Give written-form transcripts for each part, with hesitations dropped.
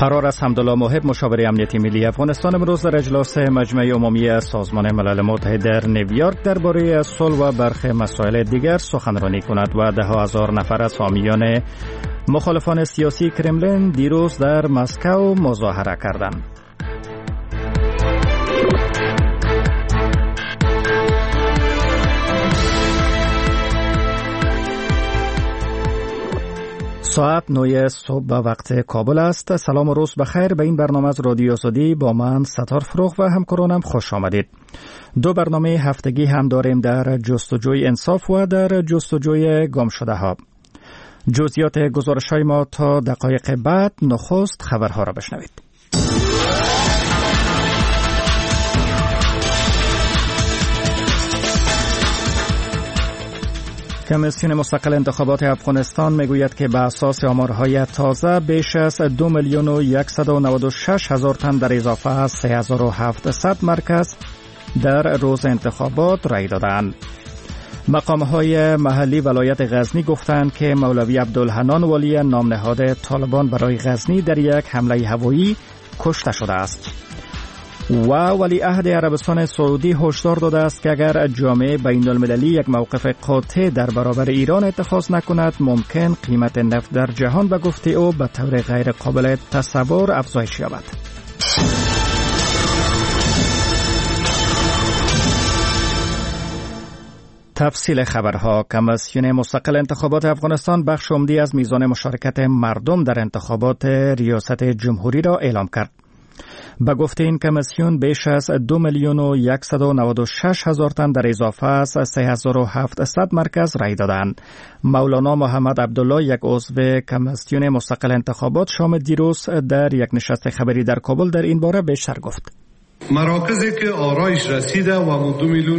قرار است حمدالله موهب مشاور امنیتی ملی افغانستان امروز در اجلاس مجمع عمومی سازمان ملل متحد در نیویورک درباره صلح و برخی مسائل دیگر سخنرانی کند و ده هزار نفر از حامیان مخالفان سیاسی کرملین دیروز در مسکو مظاهره کردند. ساعت 9 صبح به وقت کابل است. سلام و روز بخیر. به این برنامه از رادیو آزادی با من ستار فروغ و همکارانم خوش آمدید. دو برنامه هفتگی هم داریم در جستجوی انصاف و در جستجوی گم شده ها. جزئیات گزارش های ما تا دقایق بعد. نخست خبرها را بشنوید. کمیسیون مستقل انتخابات افغانستان میگوید که به اساس آمارهای تازه بیش از 2,196,000 تن در اضافه از 3,700 مرکز در روز انتخابات رای دادند. مقامهای محلی ولایت غزنی گفتند که مولوی عبدالحنان والی نام نهاد طالبان برای غزنی در یک حمله هوایی کشته شده است. و ولیعهد عربستان سعودی هشدار داده است که اگر جامعه بین المللی یک موقف قاطع در برابر ایران اتخاذ نکند ممکن قیمت نفت در جهان به گفته او به طور غیر قابل تصور افزایش یابد. تفصیل خبرها. کمیسیون مستقل انتخابات افغانستان بخش عمدی از میزان مشارکت مردم در انتخابات ریاست جمهوری را اعلام کرد. به گفته این کمیسیون بیش از 2,196,000 تن در اضافه از 3,700 مرکز رای دادند. مولانا محمد عبدالله یک عضو کمیسیون مستقل انتخابات شام دیروز در یک نشست خبری در کابل در این باره بیشتر گفت. مراکزی که آرایش رسیده و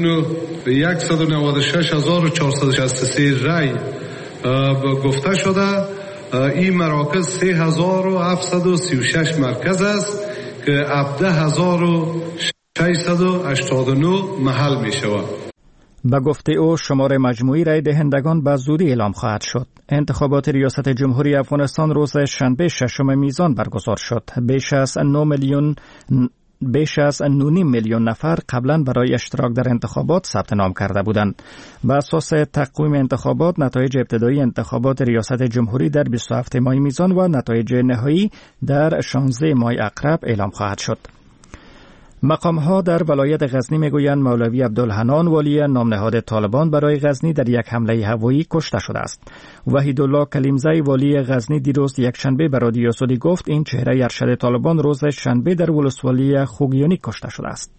2,196,463 رای گفته شده، این مراکز 3,736 مرکز است که 17,689 محل می شود. به گفته او شمار مجموعی رای دهندگان به زودی اعلام خواهد شد. انتخابات ریاست جمهوری افغانستان روز شنبه 6 میزان برگزار شد. بیش از 9.5 میلیون نفر قبلا برای اشتراک در انتخابات ثبت نام کرده بودند. بر اساس تقویم انتخابات نتایج ابتدایی انتخابات ریاست جمهوری در 27 ماه میزان و نتایج نهایی در 16 ماه عقرب اعلام خواهد شد. مقام‌ها در ولایت غزنی میگویند مولوی عبدالحنان والی نام نهاد طالبان برای غزنی در یک حمله هوایی کشته شده است. وحیدالله کلیمزی والی غزنی دیروز یکشنبه به رادیو آزادی گفت این چهره ارشد طالبان روز شنبه در ولسوالی خوگیانی کشته شده است.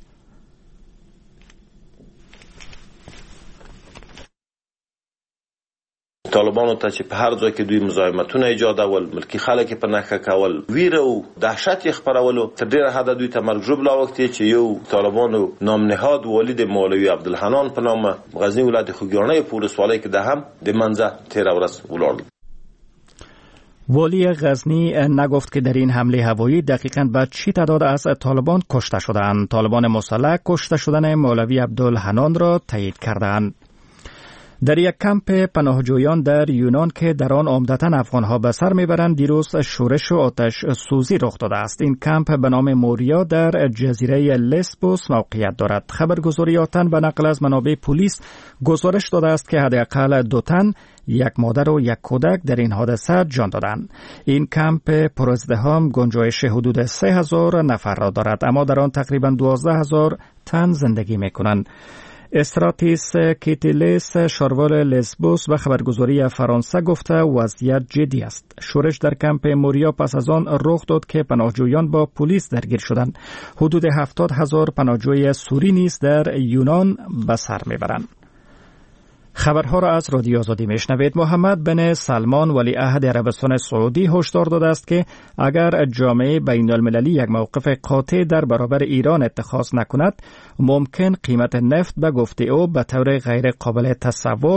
طالبانو ته چې په هر ځای کې دوی مزاحمتونه ایجادول، ملکی خلک په نښه کول، ویره او دهشت یې خپرولو، تر ډیره حده دوی ته مرګ ژوبله اوښتې چې یو طالبانو نام نهاد والي د مولوي عبدالحنان په نامه غزني ولایت خوږیاڼۍ په ولسوالۍ کې د هم د منځه تېره ورځ ولاړ. والی غزنی نگفت که در این حمله هوایی دقیقاً به چی تعداد از طالبان کشته شدند. طالبان مسلح کشته شدن مولوی عبدالحنان را تایید کردند. در یک کمپ پناهجویان در یونان که در آن عمدتاً افغانها به سر میبرند دیروز شورش و آتش سوزی رخ داده است. این کمپ به نام موریا در جزیره لسبوس موقعیت دارد. خبرگزاریاتن به نقل از منابع پلیس گزارش داده است که حداقل 2 تن، یک مادر و یک کودک در این حادثه جان دادند. این کمپ پرازدحام گنجایش حدود 3,000 نفر را دارد، اما در آن تقریباً 12,000 تن زندگی میکنند. استراتیس کیتیلیس شاروال لسبوس و خبرگزاری فرانسه گفته وضعیت جدی است. شورش در کمپ موریا پس از آن رخ داد که پناهجویان با پلیس درگیر شدند. حدود 70,000 پناهجوی سوری نیز در یونان به سر میبرند. خبرها را از رادیو آزادی میشنوید. محمد بن سلمان ولیعهد عربستان سعودی هشدار داده است که اگر جامعه بین المللی یک موقف قاطع در برابر ایران اتخاذ نکند ممکن قیمت نفت به گفته او به طور غیر قابل تصور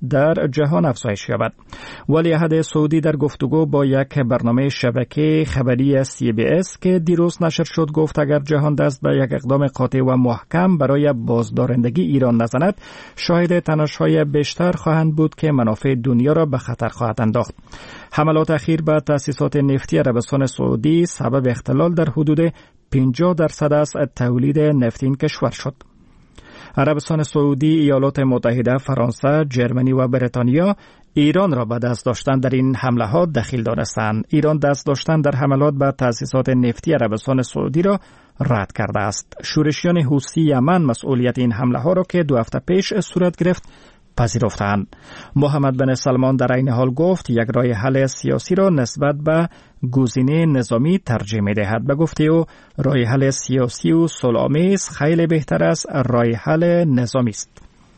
در جهان افزایش یابد. ولیعهد سعودی در گفتگو با یک برنامه شبکه خبری CBS که دیروز نشر شد گفت اگر جهان دست به یک اقدام قاطع و محکم برای بازدارندگی ایران نزند، شاهد تنش‌های بیشتر خواهند بود که منافع دنیا را به خطر خواهد انداخت. حملات اخیر به تأسیسات نفتی عربستان سعودی سبب اختلال در حدود 50% از تولید نفت این کشور شد. عربستان سعودی، ایالات متحده، فرانسه، جرمنی و بریتانیا ایران را به دست داشتن در این حمله ها دخیل دانستند. ایران دست داشتن در حملات به تأسیسات نفتی عربستان سعودی را رد کرده است. شورشیان حوثی یمن مسئولیت این حمله ها را که 2 هفته پیش صورت گرفت پذیرفتند. محمد بن سلمان در این حال گفت یک راه حل سیاسی را نسبت به گزینه نظامی ترجیح می‌دهد. به گفته او راه حل سیاسی و صلح‌آمیز خیلی بهتر از راه حل نظامی است.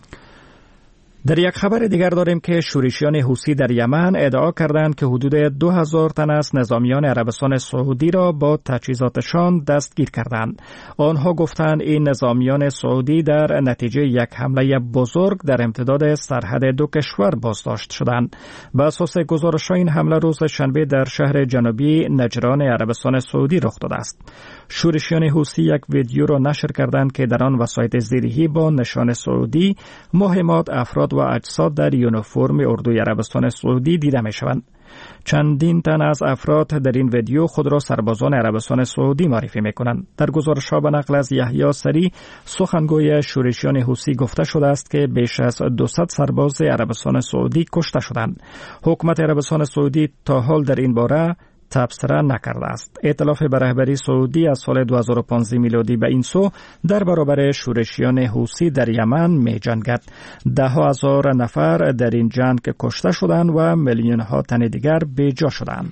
در یک خبر دیگر داریم که شورشیان حوثی در یمن ادعا کردند که حدود 2000 تن از نظامیان عربستان سعودی را با تجهیزاتشان دستگیر کردند. آنها گفتند این نظامیان سعودی در نتیجه یک حمله بزرگ در امتداد سرحد دو کشور بازداشت شدند. بر اساس گزارش‌ها این حمله روز شنبه در شهر جنوبی نجران عربستان سعودی رخ داده است. شورشیان حوثی یک ویدیو را نشر کردند که در آن وسایط زیرهی با نشان سعودی، مهمات، افراد و اجساد در یونیفرم اردوی عربستان سعودی دیده می شوند. چندین تن از افراد در این ویدیو خود را سربازان عربستان سعودی معرفی می کنند. در گزارش‌ها به نقل از یحیی سری، سخنگوی شورشیان حوثی، گفته شده است که بیش از 200 سرباز عربستان سعودی کشته شدند. حکومت عربستان سعودی تا حال در این باره تبصره نکرده است. ائتلاف به رهبری سعودی از سال 2015 میلادی به این سو در برابر شورشیان حوثی در یمن می جنگد. 10,000 نفر در این جنگ کشته شدند و میلیون ها تن دیگر بیجا شدند.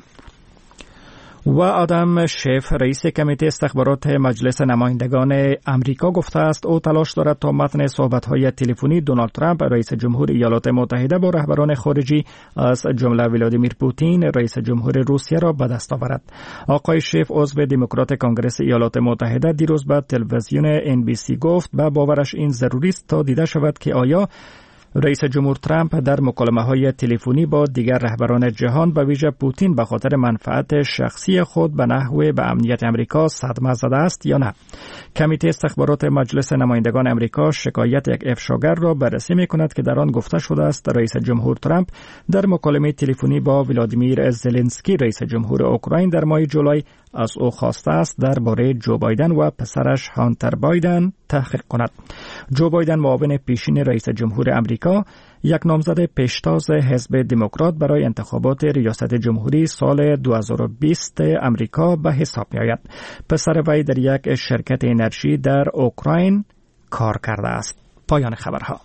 و آدم شیف، رئیس کمیته استخبارات مجلس نمایندگان امریکا، گفته است او تلاش دارد تا متن صحبت‌های تلفنی دونالد ترامپ رئیس جمهور ایالات متحده با رهبران خارجی از جمله ولادیمیر پوتین رئیس جمهور روسیه را به دست آورد. آقای شیف، عضو دموکرات کنگره ایالات متحده، دیروز به تلویزیون NBC گفت به باورش این ضروری است تا دیده شود که آیا رئیس جمهور ترامپ در مکالمه‌های تلفنی با دیگر رهبران جهان به ویژه پوتین به خاطر منفعت شخصی خود به نحو به امنیت امریکا صدمه زده است یا نه. کمیته استخبارات مجلس نمایندگان امریکا شکایت یک افشاگر را بررسی می‌کند که در آن گفته شده است رئیس جمهور ترامپ در مکالمه تلفنی با ولادیمیر زلنسکی رئیس جمهور اوکراین در ماه جولای از او خواسته است درباره جو بایدن و پسرش هانتر بایدن تحقیق کند. جو بایدن، معاون پیشین رئیس جمهور امریکا، یک نامزد پیشتاز حزب دموکرات برای انتخابات ریاست جمهوری سال 2020 امریکا به حساب می‌آید. پسر وی در یک شرکت انرژی در اوکراین کار کرده است. پایان خبرها.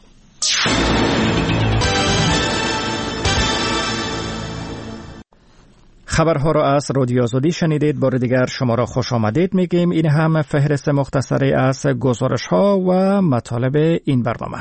خبرها را از رادیو آزادی شنیدید. بار دیگر شما را خوش آمدید میگیم. این هم فهرست مختصری از گزارش‌ها و مطالب این برنامه.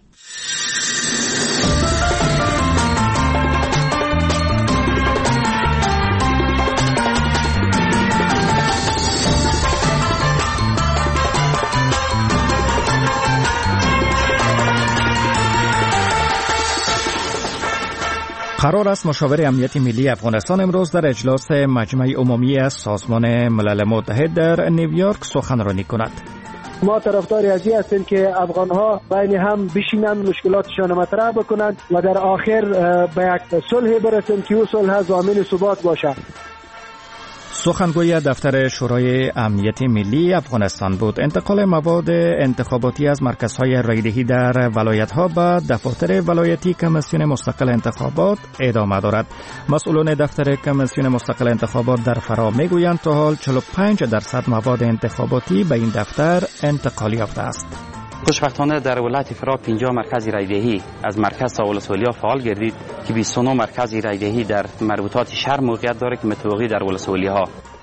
قرار است مشاور امنیت ملی افغانستان امروز در اجلاس مجمع عمومی از سازمان ملل متحد در نیویورک سخنرانی کند. ما طرفدار از این هستیم که افغان‌ها بین هم بشینند، مشکلاتشان مطرح بکنند و در آخر به یک صلح برسند که او صلح ضامن ثبات باشد. سخنگوی دفتر شورای امنیت ملی افغانستان بود. انتقال مواد انتخاباتی از مرکزهای رایدهی در ولایت‌ها به دفاتر ولایتی کمیسیون مستقل انتخابات ادامه دارد. مسئولان دفتر کمیسیون مستقل انتخابات در فرا میگویند تا حال 45% مواد انتخاباتی به این دفتر انتقال یافته است. خوشبختانه در ولایت فرا 50 مرکز رایدهی از مرکز تا ولسوالی‌ها فعال گردید که 29 مرکز رایدهی در مربوطات شهر موقعیت دارد که متوقی در ولسوالی‌ها.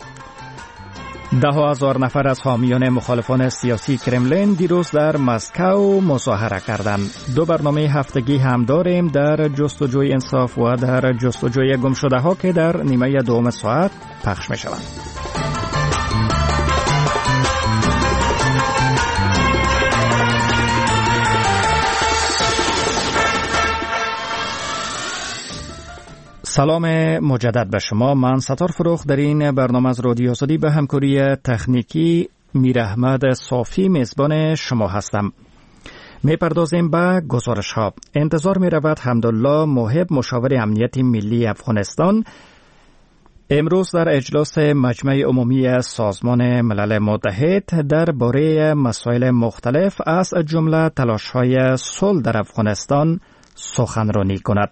10,000 نفر از حامیان مخالفان سیاسی کرملین دیروز در مسکو مظاهره کردند. 2 برنامه هفتگی هم داریم در جستجوی انصاف و در جستجوی گمشده‌ها که در نیمه دوم ساعت پخش می‌شوند. سلام مجدد به شما. من ستار فروخ در این برنامه از رادیو آزادی به همکاری تکنیکی میر احمد صافی میزبان شما هستم. میپردازیم به گزارش ها. انتظار می رود حمدالله محب مشاور امنیت ملی افغانستان امروز در اجلاس مجمع عمومی سازمان ملل متحد درباره مسائل مختلف از جمله تلاش‌های صلح در افغانستان سخنرانی کند.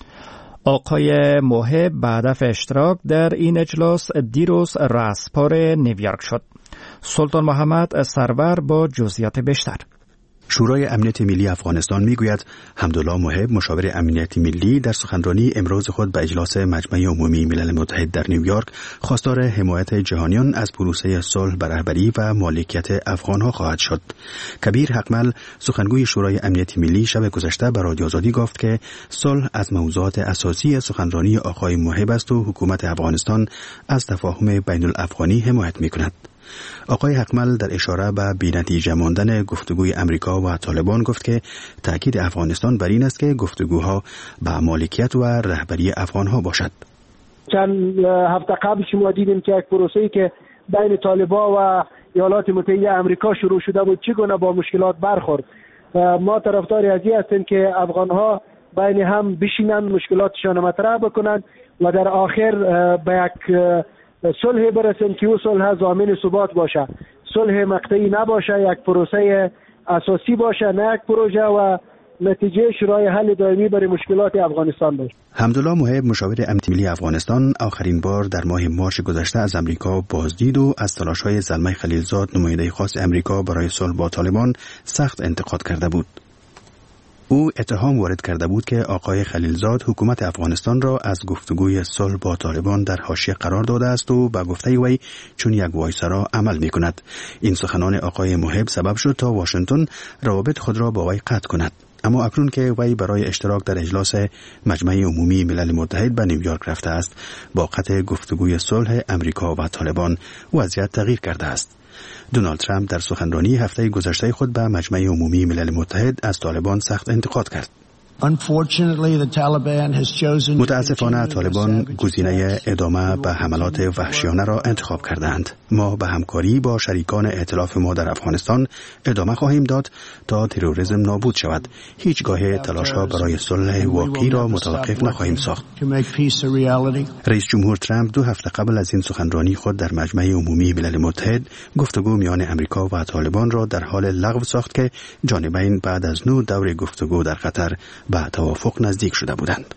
آقای محب به هدف اشتراک در این اجلاس دیروز رأسپار نیویورک شد. سلطان محمد سرور با جزئیات بیشتر. شورای امنیت ملی افغانستان میگوید حمدالله محب مشاور امنیت ملی در سخنرانی امروز خود به اجلاس مجمع عمومی ملل متحد در نیویورک خواستار حمایت جهانیان از پروسه صلح به رهبری و مالکیت افغانها خواهد شد. کبیر حقمل سخنگوی شورای امنیت ملی شب گذشته به رادیو آزادی گفت که صلح از موضوعات اساسی سخنرانی آقای محب است و حکومت افغانستان از تفاهم بین الافغانی حمایت میکند. آقای حقمل در اشاره به بی‌نتیجه ماندن گفتگوی امریکا و طالبان گفت که تأکید افغانستان بر این است که گفتگوها به مالکیت و رهبری افغانها باشد. چند هفته قبل شما دیدیم که یک پروسه‌ای که بین طالبان و ایالات متحده آمریکا شروع شده بود چگونه با مشکلات برخورد. ما طرفدار از این هستیم که افغانها بین هم بشینند، مشکلاتشان مطرح بکنند و در آخر به یک صلح برسیم که او صلح ضامن ثبات باشه، صلح مقطعی نباشه، یک پروسه اساسی باشه، نه یک پروژه و نتیجه شورای حل دائمی برای مشکلات افغانستان باشه. حمدالله محب مشاور امنیت ملی افغانستان آخرین بار در ماه مارس گذشته از امریکا بازدید و از تلاش‌های زلمه خلیلزاد نماینده خاص امریکا برای صلح با طالبان سخت انتقاد کرده بود. او اتهام وارد کرده بود که آقای خلیلزاد حکومت افغانستان را از گفتگوی صلح با طالبان در حاشیه قرار داده است و به گفته وی چون یک وایسرا عمل می کند. این سخنان آقای محب سبب شد تا واشنگتن روابط خود را با وی قطع کند. اما اکنون که وی برای اشتراک در اجلاس مجمع عمومی ملل متحد به نیویورک رفته است، با قطع گفتگوی صلح امریکا و طالبان وضعیت تغییر کرده است. دونالد ترامپ در سخنرانی هفته گذشته خود به مجمع عمومی ملل متحد از طالبان سخت انتقاد کرد. متاسفانه طالبان گزینه ادامه به حملات وحشیانه را انتخاب کردند. ما به همکاری با شریکان ائتلاف ما در افغانستان ادامه خواهیم داد تا تروریسم نابود شود. هیچگاه تلاش‌ها برای صلح واقعی را متوقف نخواهیم ساخت. رئیس جمهور ترامپ 2 هفته قبل از این سخنرانی خود در مجمع عمومی ملل متحد گفتگو میان امریکا و طالبان را در حال لغو ساخت که جانبین بعد از 9 دور گفتگو در قطر به توافق نزدیک شده بودند.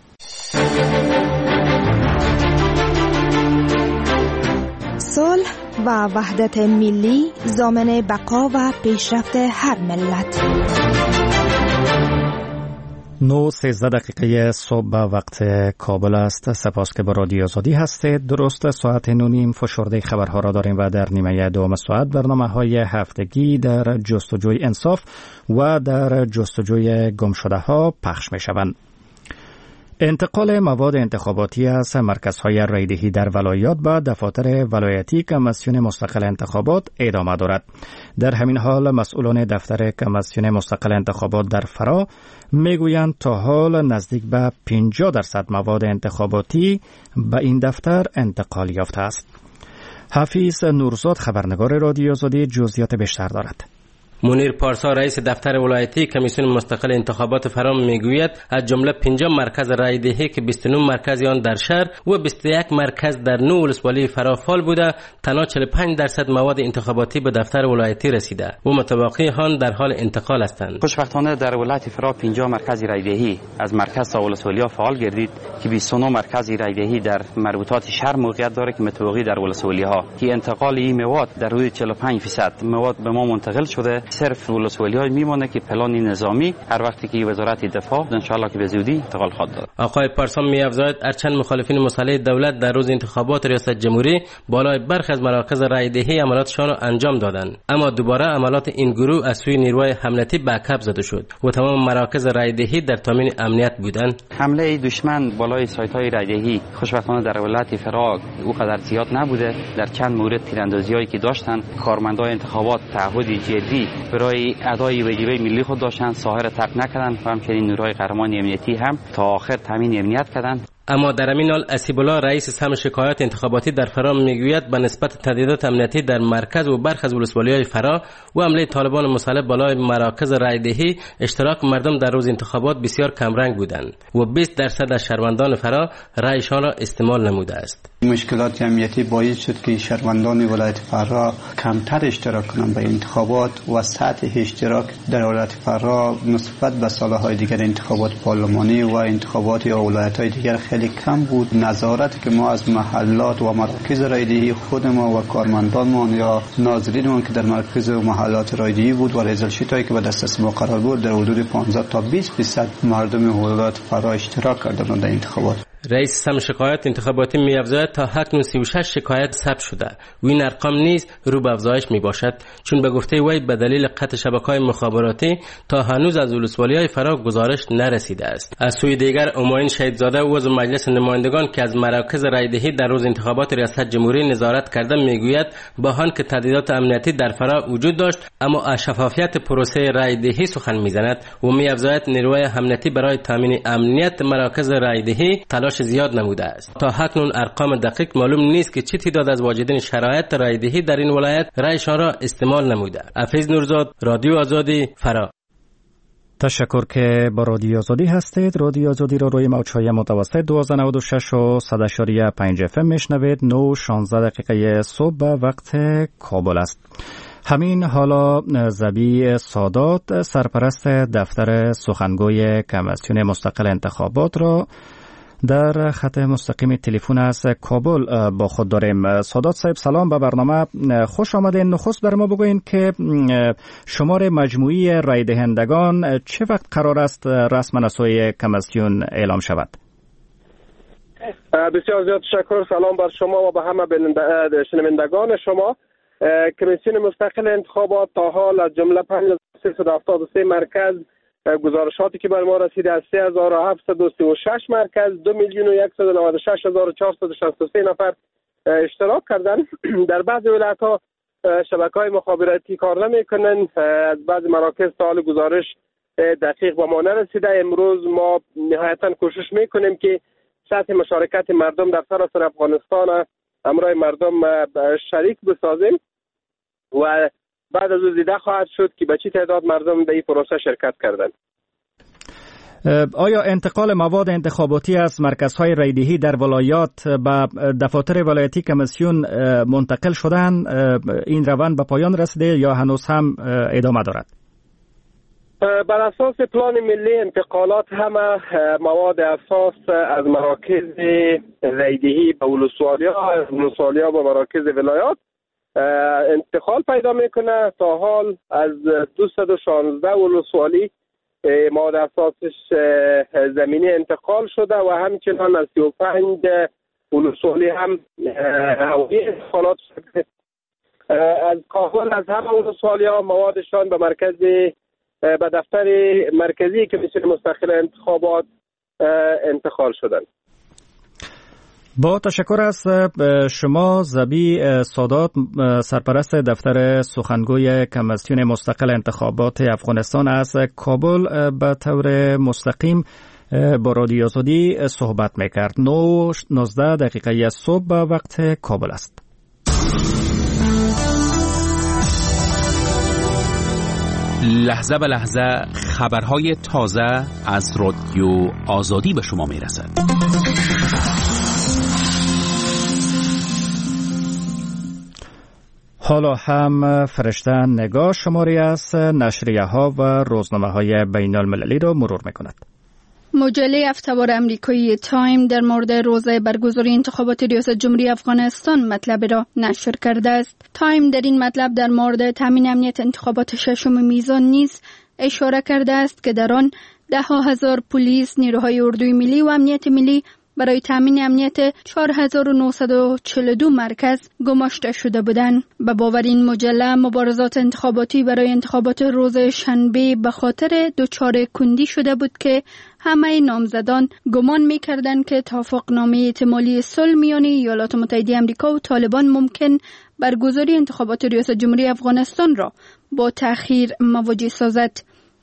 صلح و وحدت ملی ضامن بقا و پیشرفت هر ملت. 9:13 دقیقه صبح به وقت کابل است. سپاس که با رادیو آزادی هستید. درست ساعت 9:30 فشرده خبرها را داریم و در نیمه دوم ساعت برنامه‌های هفتگی در جستجوی انصاف و در جستجوی گمشده‌ها پخش می‌شوند. انتقال مواد انتخاباتی از مرکزهای رایدهی در ولایات به دفاتر ولایتی کمیسیون مستقل انتخابات ادامه دارد. در همین حال مسئولان دفتر کمیسیون مستقل انتخابات در فرا میگویند تا حال نزدیک به 50% مواد انتخاباتی به این دفتر انتقال یافته است. حفیظ نورزاد خبرنگار رادیو آزادی جزئیات بیشتر دارد. منیر پارسا رئیس دفتر ولایتی کمیسیون مستقل انتخابات فرام میگوید از جمله 50 مرکز رای دهی که 29 مرکز آن در شهر و 21 مرکز در 9 ولسوالی فرا فعال بوده، تنها 45% مواد انتخاباتی به دفتر ولایتی رسیده و متبقی آن در حال انتقال هستند. خوشبختانه در ولایت فرا 50 مرکز رای دهی از مرکز تا ولسوالی فعال گردید که 29 مرکز رای دهی در مربوطات شهر موقعیت داره که متوقی در ولسوالی ها که انتقال این مواد در حدود 45% مواد به ما منتقل شده. صرف ولسوالی‌ها میمونه که پلان نظامی هر وقتی که وزارت دفاع ان شاء الله که به زودی انتقال خواهد داد. آقای پارسان می‌افزاید هرچند مخالفین مسلح دولت در روز انتخابات ریاست جمهوری بالای برخی از مراکز رای دهی عملاتشان را انجام دادند، اما دوباره عملات این گروه از سوی نیروهای حملتی بک‌اپ زده شد و تمام مراکز رای دهی در تامین امنیت بودند. حمله دشمن بالای سایت‌های رای دهی خوشبختانه در ولایت فرا او قدر زیاد نبوده. در چند مورد تیراندازی‌هایی که داشتند کارمندان انتخابات تعهدی جدی برای ادای واجبه ملی خود داشتند، ساحر ترک نکردند و همچنین نیروهای قهرمان امنیتی هم تا آخر تامین امنیت کردند. اما در همین حال اسیب الله رئیس سهم شکایات انتخاباتی در فرا میگوید به نسبت تهدیدات امنیتی در مرکز و برخی از ولسوالی‌های فرا و حمله طالبان مسلح بالای مراکز رایدهی اشتراک مردم در روز انتخابات بسیار کمرنگ بودند و 20% از شهروندان فرا رایشان را استعمال نموده است. مشکلات امنیتی باعث شد که شهروندان ولایت فرا کمتر اشتراک کنند به انتخابات و سطح اشتراک در ولایت فرا نسبت به سالهای دیگر انتخابات پارلمانی و انتخابات یا ولایت‌های دیگر خیلی کم بود. نظارت که ما از محلات و مراکز رایدهی خود ما و کارمندانمان یا ناظرینمان که در مرکز و محلات رایدهی بود و ریزل شیتایی که به دسترس ما قرار بود در حدود 15 تا 20% مردم ولایت فرا اشتراک کردند در انتخابات. رئیس سهم شکایات انتخاباتی می‌افزاید تا اکنون 36 شکایت ثبت شده و این ارقام نیز رو به افزایش میباشد، چون به گفته وی به دلیل قطع شبکه‌های مخابراتی تا هنوز از ولسوالی‌های فرا گزارش نرسیده است. از سوی دیگر اماین شهیدزاده عضو مجلس نمایندگان که از مراکز رایدهی در روز انتخابات ریاست جمهوری نظارت کرده میگوید با آن که تهدیدات امنیتی در فرا وجود داشت اما از شفافیت پروسه رایدهی سخن میزند و می‌افزاید نیروی امنیتی برای تامین امنیت مراکز رایدهی زیاد نموده است. تا اکنون ارقام دقیق معلوم نیست که چه تعداد از واجدین شرایط رایدهی در این ولایت رایشان را استعمال نموده. حفیظ نورزاد، رادیو آزادی، فرا. تشکر که با رادیو آزادی هستید. رادیو آزادی را روی موج‌های متوسط 1296 و 100.5 FM میشنوید. 9:16 صبح به وقت کابل است. همین حالا زبی سادات سرپرست دفتر سخنگوی کمیسیون مستقل انتخابات را در خط مستقیم تلفن از کابل با خود داریم. سادات صاحب سلام به برنامه، خوش آمدین. نخست بر ما بگوین که شمار مجموعی رای دهندگان چه وقت قرار است رسما از سوی کمیسیون اعلام شود؟ بسیار زیاد تشکر. سلام بر شما و به همه شنوندگان شما. کمیسیون مستقل انتخابات تا حال از جمله 5373 مرکز گزارشاتی که بر ما رسیده از 3736 مرکز 2,196,463 نفر اشتراک کردند. در بعضی ولایت‌ها شبکه‌های مخابراتی کار نمی‌کنند. از بعضی مراکز تا حال گزارش دقیق به ما نرسیده. امروز ما نهایتاً کوشش می‌کنیم که سطح مشارکت مردم در سراسر افغانستان همراه مردم شریک بسازیم و بعد از او دیده خواهد شد که به چه تعداد مردم در این پروسه شرکت کردند. آیا انتقال مواد انتخاباتی از مرکزهای رایدهی در ولایات به دفاتر ولایتی کمیسیون منتقل شدن، این روند به پایان رسیده یا هنوز هم ادامه دارد؟ بر اساس پلان ملی انتقالات همه مواد اساس از مراکز رایدهی به ولسوالیا به مراکز ولایات انتقال پیدا میکنه. تا حال از 216 ولسوالی مواد اساسش زمینی انتقال شده و همچنان از 35 ولسوالی هم هوایی انتقالات شده. از کابل از همه ولسوالی‌ها موادشان به به دفتر مرکزی کمیسیون مستقل انتخابات انتقال شدند. با تشکر از شما زبی سادات سرپرست دفتر سخنگوی کمیسیون مستقل انتخابات افغانستان از کابل به طور مستقیم با رادیو آزادی صحبت میکرد. 9:19 صبح به وقت کابل است. لحظه به لحظه خبرهای تازه از رادیو آزادی به شما میرسد. حالا هم فرشته نگاه شماری از نشریه ها و روزنامه های بین المللی را مرور میکند. مجله هفته‌وار امریکایی تایم در مورد روز برگزاری انتخابات ریاست جمهوری افغانستان مطلب را نشر کرده است. تایم در این مطلب در مورد تامین امنیت انتخابات ششم میزان نیز اشاره کرده است که در آن 10,000 پلیس، نیروهای اردوی ملی و امنیت ملی برای تامین امنیت 4942 مرکز گماشته شده بودند. به باور این مجله مبارزات انتخاباتی برای انتخابات روز شنبه به خاطر دچار کندی شده بود که همه نامزدان گمان می‌کردند که توافقنامه احتمالی صلح میان ایالات متحده آمریکا و طالبان ممکن برگزاری انتخابات ریاست جمهوری افغانستان را با تأخیر مواجه سازد.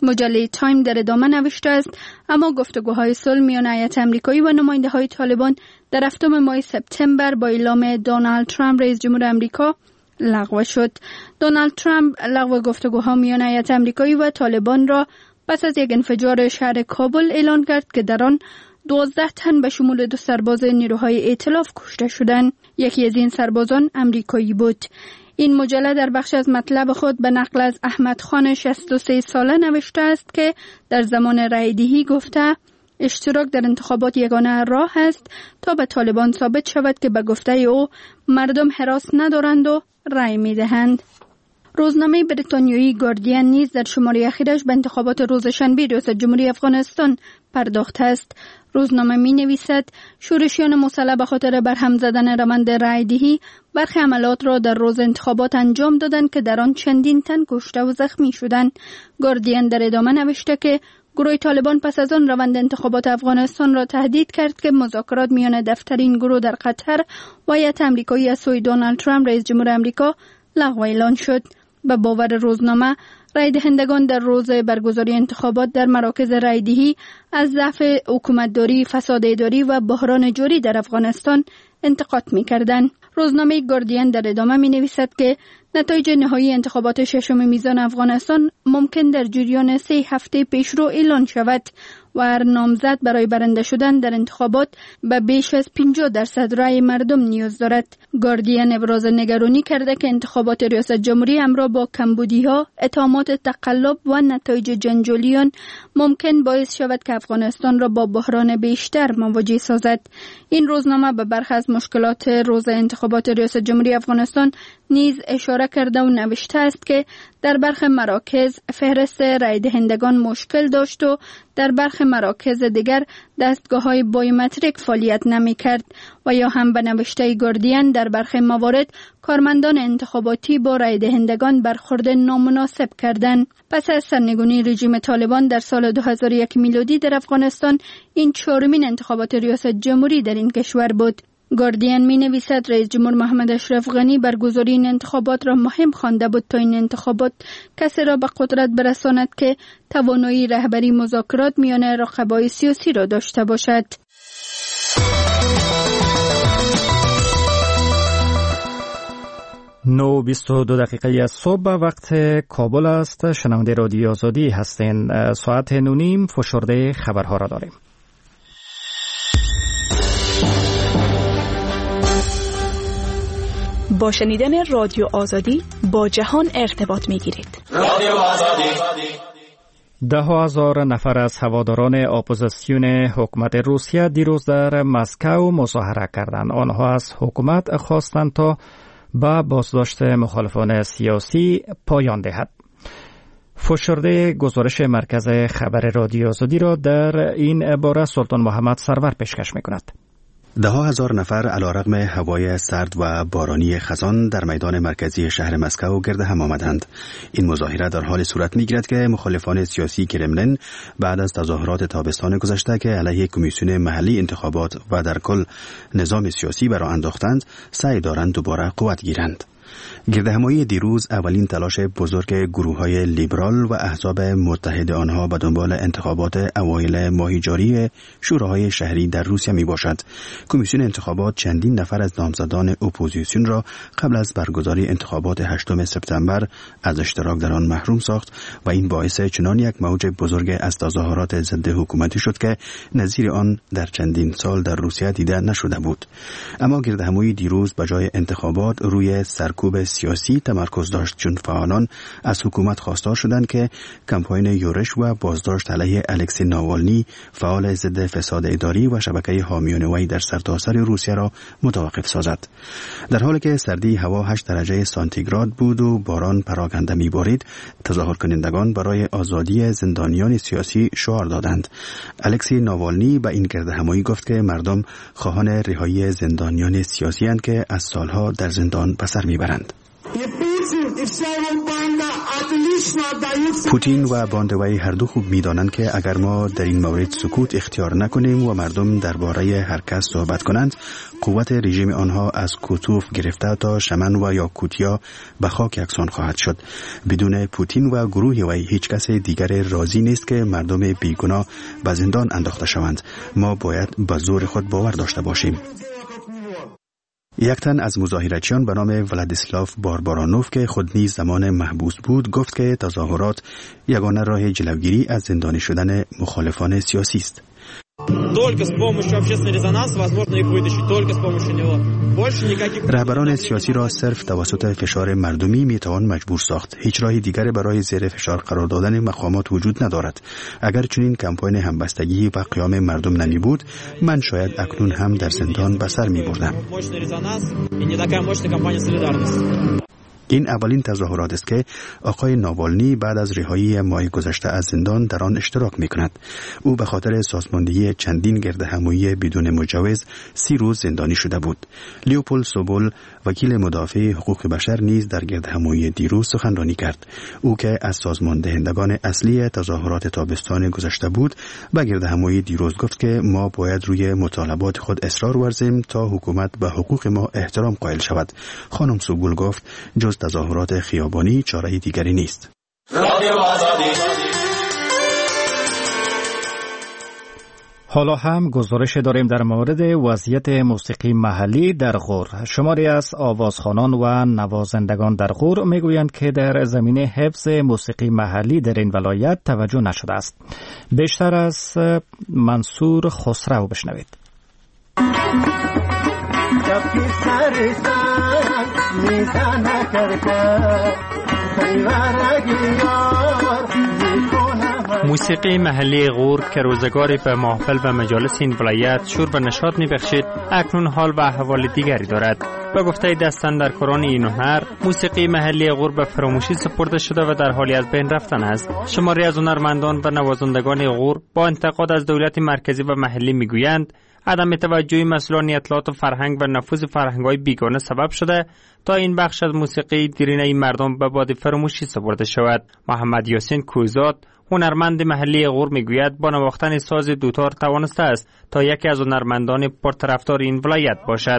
مجله تایم در ادامه نوشته است اما گفتگوهای صلح میان هیئت آمریکایی و نماینده‌های طالبان در 7 ماه سپتامبر با اعلام دونالد ترامپ رئیس جمهور آمریکا لغو شد. دونالد ترامپ لغو گفتگوها میان هیئت آمریکایی و طالبان را پس از یک انفجار شهر کابل اعلان کرد که در آن 12 تن به شمول 2 سرباز نیروهای ائتلاف کشته شدند. یکی از این سربازان آمریکایی بود. این مجله در بخش از مطلب خود به نقل از احمد خان 63 ساله نوشته است که در زمان رایدهی گفته اشتراک در انتخابات یگانه راه است تا به طالبان ثابت شود که به گفته او مردم هراس ندارند و رای می دهند. روزنامه بریتانیایی گاردین نیز در شماره اخیرش به انتخابات روز شنبه ریاست جمهوری افغانستان پرداخته است. روزنامه می نویسد شورشیان مسلح به خاطر برهم زدن روند رایدهی برخی عملات را در روز انتخابات انجام دادند که در آن چندین تن کشته و زخمی شدند. گاردین در ادامه نوشته که گروه طالبان پس از آن روند انتخابات افغانستان را تهدید کرد که مذاکرات میان دفتر این گروه در قطر و هیئت آمریکایی از سوی دونالد ترامپ رئیس جمهور آمریکا لغو اعلان شد. به باور روزنامه رای دهندگان در روز برگزاری انتخابات در مراکز رایدهی از ضعف حکومتداری، فساد اداری و بحران جاری در افغانستان انتقاد می‌کردند. روزنامه گاردین در ادامه می‌نویسد که نتایج نهایی انتخابات 6 میزان افغانستان ممکن در جریان 3 هفته پیشرو اعلان شود و هر نامزد برای برنده شدن در انتخابات به بیش از 50% رای مردم نیاز دارد. گاردین ابراز نگرانی کرده که انتخابات ریاست جمهوری همراه با کمبودی‌ها، اتهامات تقلب و نتایج جنجالیان ممکن باعث شود که افغانستان را با بحران بیشتر مواجه سازد. این روزنامه به برخی از مشکلات روز انتخابات ریاست جمهوری افغانستان نیز اشاره کرده و نوشته است که در برخی مراکز فهرست رای دهندگان مشکل داشت و در برخی مراکز دیگر دستگاه‌های بایومتریک فعالیت نمی‌کرد و یا هم به نوشته گاردین در برخی موارد کارمندان انتخاباتی با رای دهندگان برخورد نامناسب کردند. پس از سرنگونی رژیم طالبان در سال 2001 میلادی در افغانستان این 4مین انتخابات ریاست جمهوری در این کشور بود. گاردین می نویسد رئیس جمهور محمد اشرف غنی برگزاری این انتخابات را مهم خوانده بود تا این انتخابات کسی را به قدرت برساند که توانایی رهبری مذاکرات میان رقبای سیاسی را داشته باشد. 9:22 از صبح وقت کابل است. شنونده رادیو آزادی هستین. ساعت 9:30 فشرده خبرها را داریم. با شنیدن رادیو آزادی با جهان ارتباط می‌گیرید. رادیو آزادی. 10,000 نفر از هواداران اپوزیسیون حکومت روسیه دیروز در مسکو مظاهره کردند. آنها از حکومت خواستند تا با بازداشت مخالفان سیاسی پایان دهد. فشرده گزارش مرکز خبر رادیو آزادی را در این باره سلطان محمد سرور پیشکش می‌کند. 10,000 نفر علیرغم هوای سرد و بارانی خزان در میدان مرکزی شهر مسکو گرد هم آمدند. این مظاهره در حال صورت می‌گیرد که مخالفان سیاسی کرملین بعد از تظاهرات تابستان گذشته که علیه کمیسیون محلی انتخابات و در کل نظام سیاسی برآ انداختند، سعی دارند دوباره قوت گیرند. گردهمایی دیروز اولین تلاش بزرگ گروه‌های لیبرال و احزاب متحد آنها به دنبال انتخابات اوایل ماه جاری شوراهای شهری در روسیه می باشد. کمیسیون انتخابات چندین نفر از نامزدان اپوزیسیون را قبل از برگزاری انتخابات 8 سپتامبر از اشتراک در آن محروم ساخت و این باعث چنان یک موج بزرگ از تظاهرات ضد حکومتی شد که نظیر آن در چندین سال در روسیه دیده نشده بود. اما گردهمایی دیروز به جای انتخابات روی سرکوب سیاسی تمرکز داشت، چون فعالان از حکومت خواستار شدند که کمپاین یورش و بازداشت علیه الکسی ناوالنی فعال ضد فساد اداری و شبکه حامیان وی در سرتاسر روسیه را متوقف سازد. در حالی که سردی هوا 8 درجه سانتیگراد بود و باران پراکنده می‌بارید، تظاهر کنندگان برای آزادی زندانیان سیاسی شعار دادند. الکسی ناوالنی به این گردهمایی گفت که مردم خواهان رهایی زندانیان سیاسی اند که از سالها در زندان به سر میبرند. پوتین و باندوی هر دو خوب می‌دانند که اگر ما در این مورد سکوت اختیار نکنیم و مردم درباره هر کس صحبت کنند، قوت رژیم آنها از کوتوف گرفته تا شمن و یاکوتیا به خاک یکسان خواهد شد. بدون پوتین و گروه وی هیچ کس دیگر راضی نیست که مردم بیگناه به زندان انداخته شوند. ما باید به زور خود باور داشته باشیم. یک تن از مظاهرچیان به نام ولادیسلاف باربارانوف که خود نیز زمان محبوس بود گفت که تظاهرات یگانه راه جلوگیری از زندانی شدن مخالفان سیاسی است. رهبران سیاسی را صرف توسط فشار مردمی میتوان مجبور ساخت. هیچ راه دیگر برای زیر فشار قرار دادن مقامات وجود ندارد. اگر چنین کمپاین همبستگی و قیام مردم نمی بود، من شاید اکنون هم در زندان به سر می بردم. این اولین تظاهرات است که آقای ناوالنی بعد از رهایی ماه گذشته از زندان در آن اشتراک می‌کند. او به خاطر سازماندهی چندین گردهمایی بدون مجوز 30 روز زندانی شده بود. لیوپولد سوبول، وکیل مدافع حقوق بشر، نیز در گردهمایی دیروز سخنرانی کرد. او که از سازماندهندگان اصلی تظاهرات تابستان گذشته بود، به گردهمایی دیروز گفت که ما باید روی مطالبات خود اصرار ورزیم تا حکومت به حقوق ما احترام قائل شود. خانم سوبول گفت جز تظاهرات خیابانی چاره دیگری نیست. حالا هم گزارش داریم در مورد وضعیت موسیقی محلی در غور. شماری از آوازخوانان و نوازندگان در غور میگویند که در زمینه حفظ موسیقی محلی در این ولایت توجه نشده است. بیشتر از منصور خسرو بشنوید. موسیقی محلی غور که روزگاری به محفل و مجالس این ولایت شور و نشاط می‌بخشید، اکنون حال و احوال دیگری دارد. به گفته دستاندرکاران این هنر، موسیقی محلی غور به فراموشی سپرده شده و در حالی از بین رفتن است. شماری از هنرمندان و نوازندگان غور با انتقاد از دولت مرکزی و محلی میگویند عدم توجهی مسئولان اطلاعات و فرهنگ و نفوذ فرهنگ‌های بیگانه سبب شده تا این بخش از موسیقی دیرینه مردم به باد فراموشی سپرده شود. محمد یاسین کوزاد، هنرمند محلی غور، میگوید با نواختن ساز دوتار توانسته است تا یکی از هنرمندان پرطرفدار این ولایت باشد.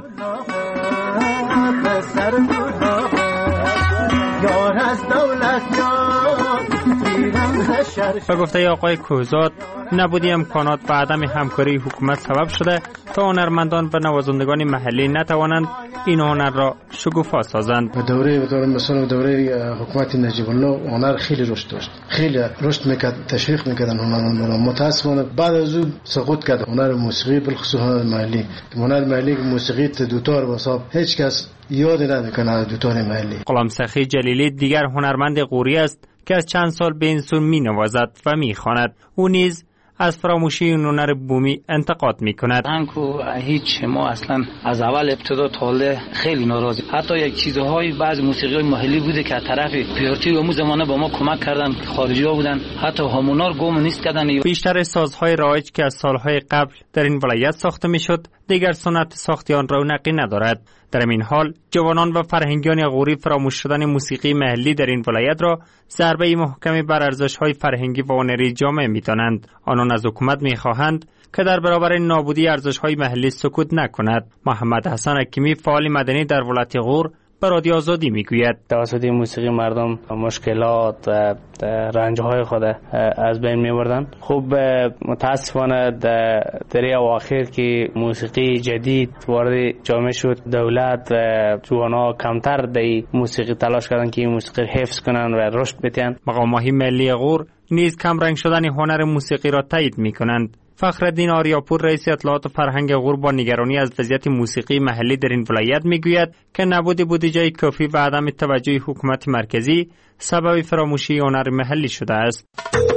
به گفته آقای کوزاد، نبودی امکانات و عدم همکاری حکومت سبب شده تا هنرمندان و نوازندگان محلی نتوانند این هنر را شکوفا سازند. دوره مثلا دوره حکومت نجیب الله هنر خیلی رشد داشت، خیلی رشد میکرد، تشویق میکردن هنرمندان. متاسفانه بعد از اون سقوط کرد هنر موسیقی، بالخصوص هنر محلی. هنر محلی موسیقی دوتار واسه هیچ کس یاد نمیکنه دوتار محلی. غلام سخی جلیلی دیگر هنرمند غوری است که از چند سال به این سو می نوازد و می خواند. او نیز از فراموشی این هنر بومی انتقاد می کند. هنگو هیچ ما اصلا از اول ابتدا تا حالا خیلی ناراضی. حتی یک چیزهای بعض موسیقی محلی بوده که از طرف پیارتی و زمانه با ما کمک کردن، خارجی ها بودن، حتی همونار گم نیست کردن. بیشتر سازهای رایج که از سالهای قبل در این ولایت ساخته می شد دیگر سنت ساختی آن رونقی ندارد. در این حال جوانان و فرهنگیان غوری فراموش شدن موسیقی محلی در این ولایت را ضربه محکمی بر ارزش‌های فرهنگی و هنری جامعه می‌دانند. آنان از حکومت می‌خواهند که در برابر نابودی ارزش‌های محلی سکوت نکند. محمد حسن حکیمی، فعال مدنی در ولایت غور، به رادیو آزادی میگوید توسط موسیقی مردم مشکلات و رنج‌های خود از بین می‌بردند. خوب متاسفانه در اواخر که موسیقی جدید وارد جامعه شد، دولت و جوان‌ها کمتر در موسیقی تلاش کردند که این موسیقی حفظ کنند و رشد بدهند. مقام‌های ملی غور نیز کم رنگ شدن هنر موسیقی را تایید می‌کنند. فخرالدین آریاپور، رئیس اطلاعات و فرهنگ غور، با نگرانی از وضعیت موسیقی محلی در این ولایت میگوید که نبود بودجه کافی و عدم توجه حکومت مرکزی سبب فراموشی هنر محلی شده است.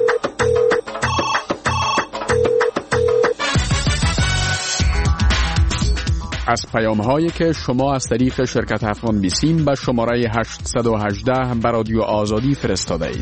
از پیام‌هایی که شما از طریق شرکت افغان بیسیم به شماره 818 به رادیو آزادی فرستاده اید.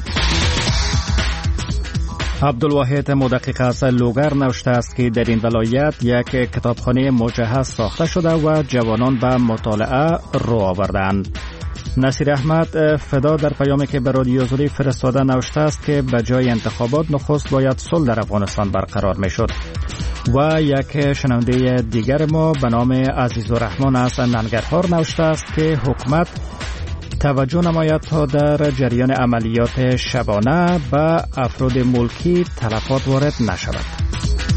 عبدالواحد مدقق از لوگر نوشته است که در این ولایت یک کتابخانه مجهز ساخته شده و جوانان به مطالعه رو آوردند. نصیر احمد فدا در پیامی که به رادیو آزادی فرستاده نوشته است که به جای انتخابات نخست باید صلح در افغانستان برقرار می شد. و یک شنونده دیگر ما به نام عزیزالرحمن از ننگرهار نوشته است که حکومت توجه نماید تا در جریان عملیات شبانه به افراد ملکی تلفات وارد نشود.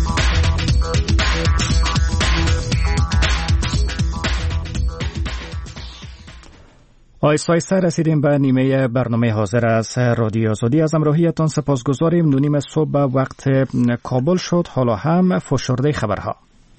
آیسته رسیدیم به نیمه برنامه حاضر از رادیو آزادی. از همراهیتان سپاسگزاریم. 9:30 صبح به وقت کابل شد. حالا هم فشرده خبرها.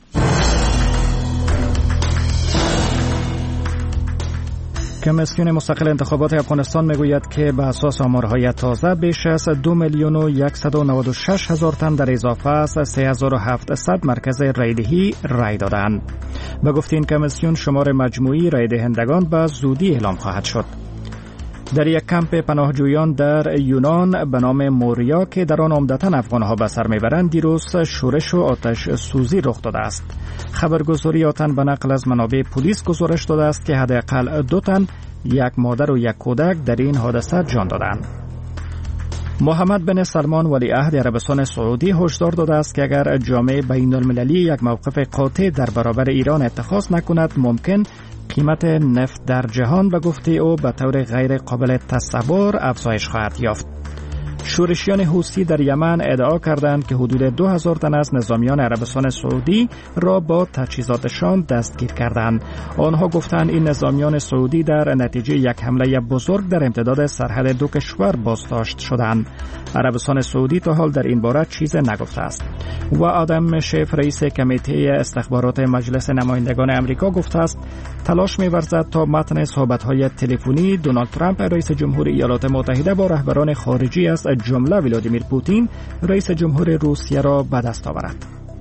کمیسیون مستقل انتخابات افغانستان میگوید که به اساس آمارهای تازه بیش از 2,196,000 تن در اضافه از 3,700 مرکز رایدهی رای دادند. به گفته این کمیسیون شمار مجموعی رای دهندگان به زودی اعلام خواهد شد. در یک کمپ پناهجویان در یونان به نام موریا که در آن عمدتاً افغانها به سر میبرند دیروز شورش و آتش سوزی رخ داده است. خبرگزاری آتن به نقل از منابع پلیس گزارش داده است که حداقل 2 تن، یک مادر و یک کودک در این حادثه جان دادند. محمد بن سلمان ولیعهد عربستان سعودی هشدار داده است که اگر جامعه بین المللی یک موقف قاطع در برابر ایران اتخاذ نکند ممکن قیمت نفت در جهان به گفته او به طور غیر قابل تصور افزایش خواهد یافت. شورشیان حوثی در یمن ادعا کردند که حدود 2000 تن از نظامیان عربستان سعودی را با تجهیزاتشان دستگیر کردند. آنها گفتند این نظامیان سعودی در نتیجه یک حمله بزرگ در امتداد سرحد دو کشور بازداشت شدند. عربستان سعودی تا حال در این باره چیز نگفته است. و آدم شیف رئیس کمیته استخبارات مجلس نمایندگان امریکا گفته است تلاش می‌ورزد تا متن صحبت‌های تلفنی دونالد ترامپ رئیس جمهور ایالات متحده با رهبران خارجی از جمله ولادیمیر پوتین رئیس جمهور روسیه را به دست آورد.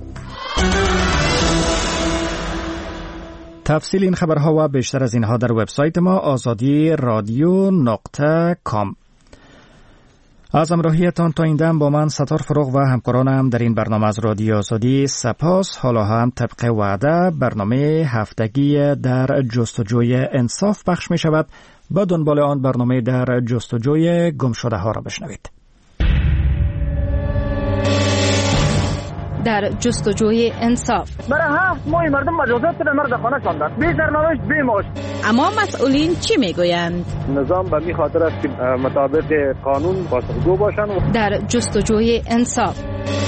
تفصیل این خبرها و بیشتر از اینها در وبسایت ما azadi.radio.com. از همراهیتان تا این دم با من ستار فروغ و همکارانم در این برنامه از رادیو آزادی سپاس. حالا هم طبق وعده برنامه هفتگی در جستجوی انصاف پخش می شود. با دنبال آن برنامه در جستجوی گمشده ها را بشنوید. در جستجوی انصاف برای 7 ماه مردم مجازات به مرد خانه شدند، بی سرنوشت بی معاش. اما مسئولین چی میگویند؟ نظام به می خاطر است که مطابق قانون پاسخگو باشند. در جستجوی انصاف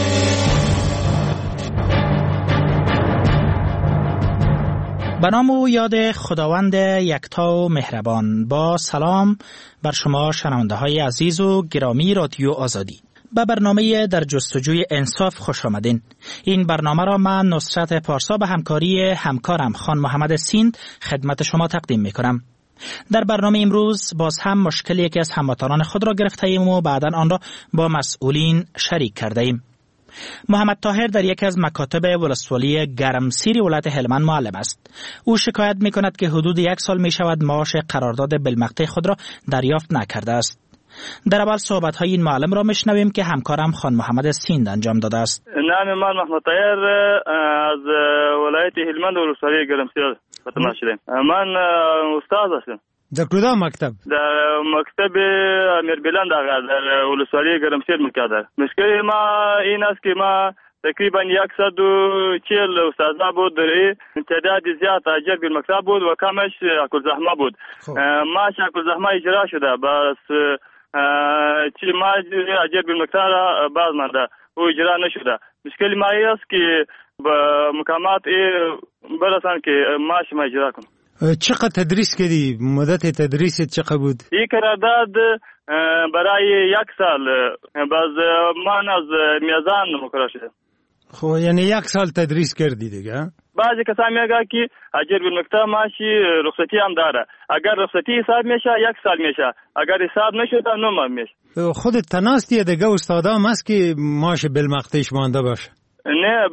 به نام و یاد خداوند یکتا و مهربان. با سلام بر شما شنونده های عزیز و گرامی رادیو آزادی. به برنامه در جستجوی انصاف خوش آمدین. این برنامه را من نصرت پارسا به همکاری همکارم خان محمد سیند خدمت شما تقدیم می کنم. در برنامه امروز باز هم مشکل یکی از هموطنان خود را گرفته ایم و بعداً آن را با مسئولین شریک کرده ایم. محمد طاهر در یکی از مکاتب ولسوالی گرمسیر ولایت هلمند معلم است. او شکایت می کند که حدود 1 سال می شود معاش قرارداد بالمقطع خود را دریافت نکرده است. در اول صحبت های این معلم را میشنویم که همکارم خان محمد سیند انجام داده است. نام من محمد طاهر از ولایت هلمند ولسوالی گرمسیر خدمت شدم. من استاد هستم. در کدام مکتب؟ در مکتب امیر بلند در ولسوالی گرمسیر میکرد. مشکل ما این است که ما تقریبا 140 استاذ بود، در تعداد زیاد اجر بالمکتب بود و کمش اکل زحمه بود. ما اکل زحمه اجرا شده بس چی ما اجر بالمکتب باز مانده و اجرا نشده. مشکل ما است که با مقامات برسان که ماش ما اجرا کنم. چقدر تدریس کردی؟ مدت تدریست چقدر بود؟ این قرارداد برای 1 سال باز من از میزان مقرر شده. خب یعنی 1 سال تدریس کردی دیگه؟ بعضی کسا میگه که اجر بالمکتب ماشی رخصتی هم داره. اگر رخصتی حساب میشه 1 سال میشه، اگر حساب نشده 9 ماه میشه. خودت تناستی دیگه استادا هم هست که ماش بالمقطعش مانده باشه؟ نه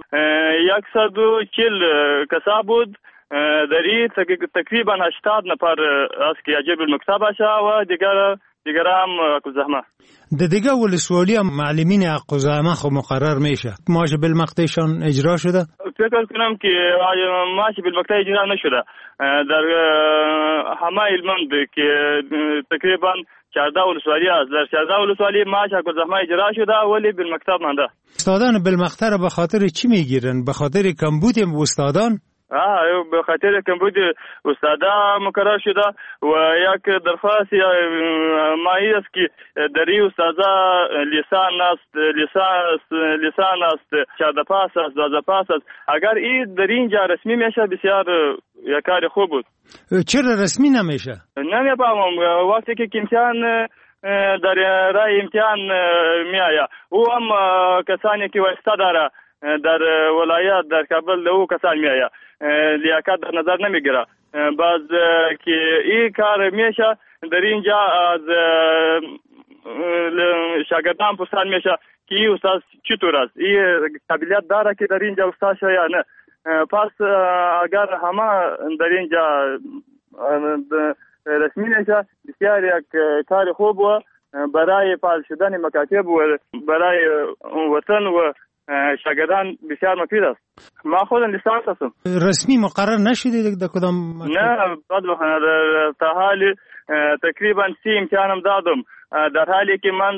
140 کسا بود، در این تقریبا 80 نفر است که اجر بالمکتب باشه و دیگر هم حق زحمه. دیگه ولسوالی هم معلمین حق زحمه خب مقرر میشه. ماش بالمقطعشان اجرا شده؟ فکر کنم که معاش بالمقطع اجرا نشده در همه هلمند که تقریبا 14 ولسوالی است. در 14 ولسوالی معاش گلزحمه اجرا شده ولی بالمکتب مانده. استادان بالمقطع را به خاطر چی میگیرن؟ به خاطر کمبود استادان؟ به خاطر کمبود استادان مقرر شده و یک درخواست ما است که در این استادا لیسان است 14 پاس است 12 پاس است. اگر این در اینجا رسمی میشه بسیار یک کار خوب بود. چرا رسمی نمیشه؟ نمیفهمم. وقتی که امتحان در رای امتحان میآید او هم کسانی که واسطه داره در ولایت در کابل او کسان میآید لیاقت در نظر نمیگیره. باز که این کار میشه در اینجا از شاگردان پرسان میشه که این استاد چطور است، این قابلیت داره که در اینجا استاد شه یا نه. پس اگر همه در اینجا رسمی نشه بسیار یک کار خوب و برای فعال شدن مکاتب و برای وطن و شاگردان بسیار مفید است. ما خود لیسانس هستم. رسمی مقرر نشده در کدام؟ نه تا حالی تقریبا 3 امتحانم دادم در حالی که من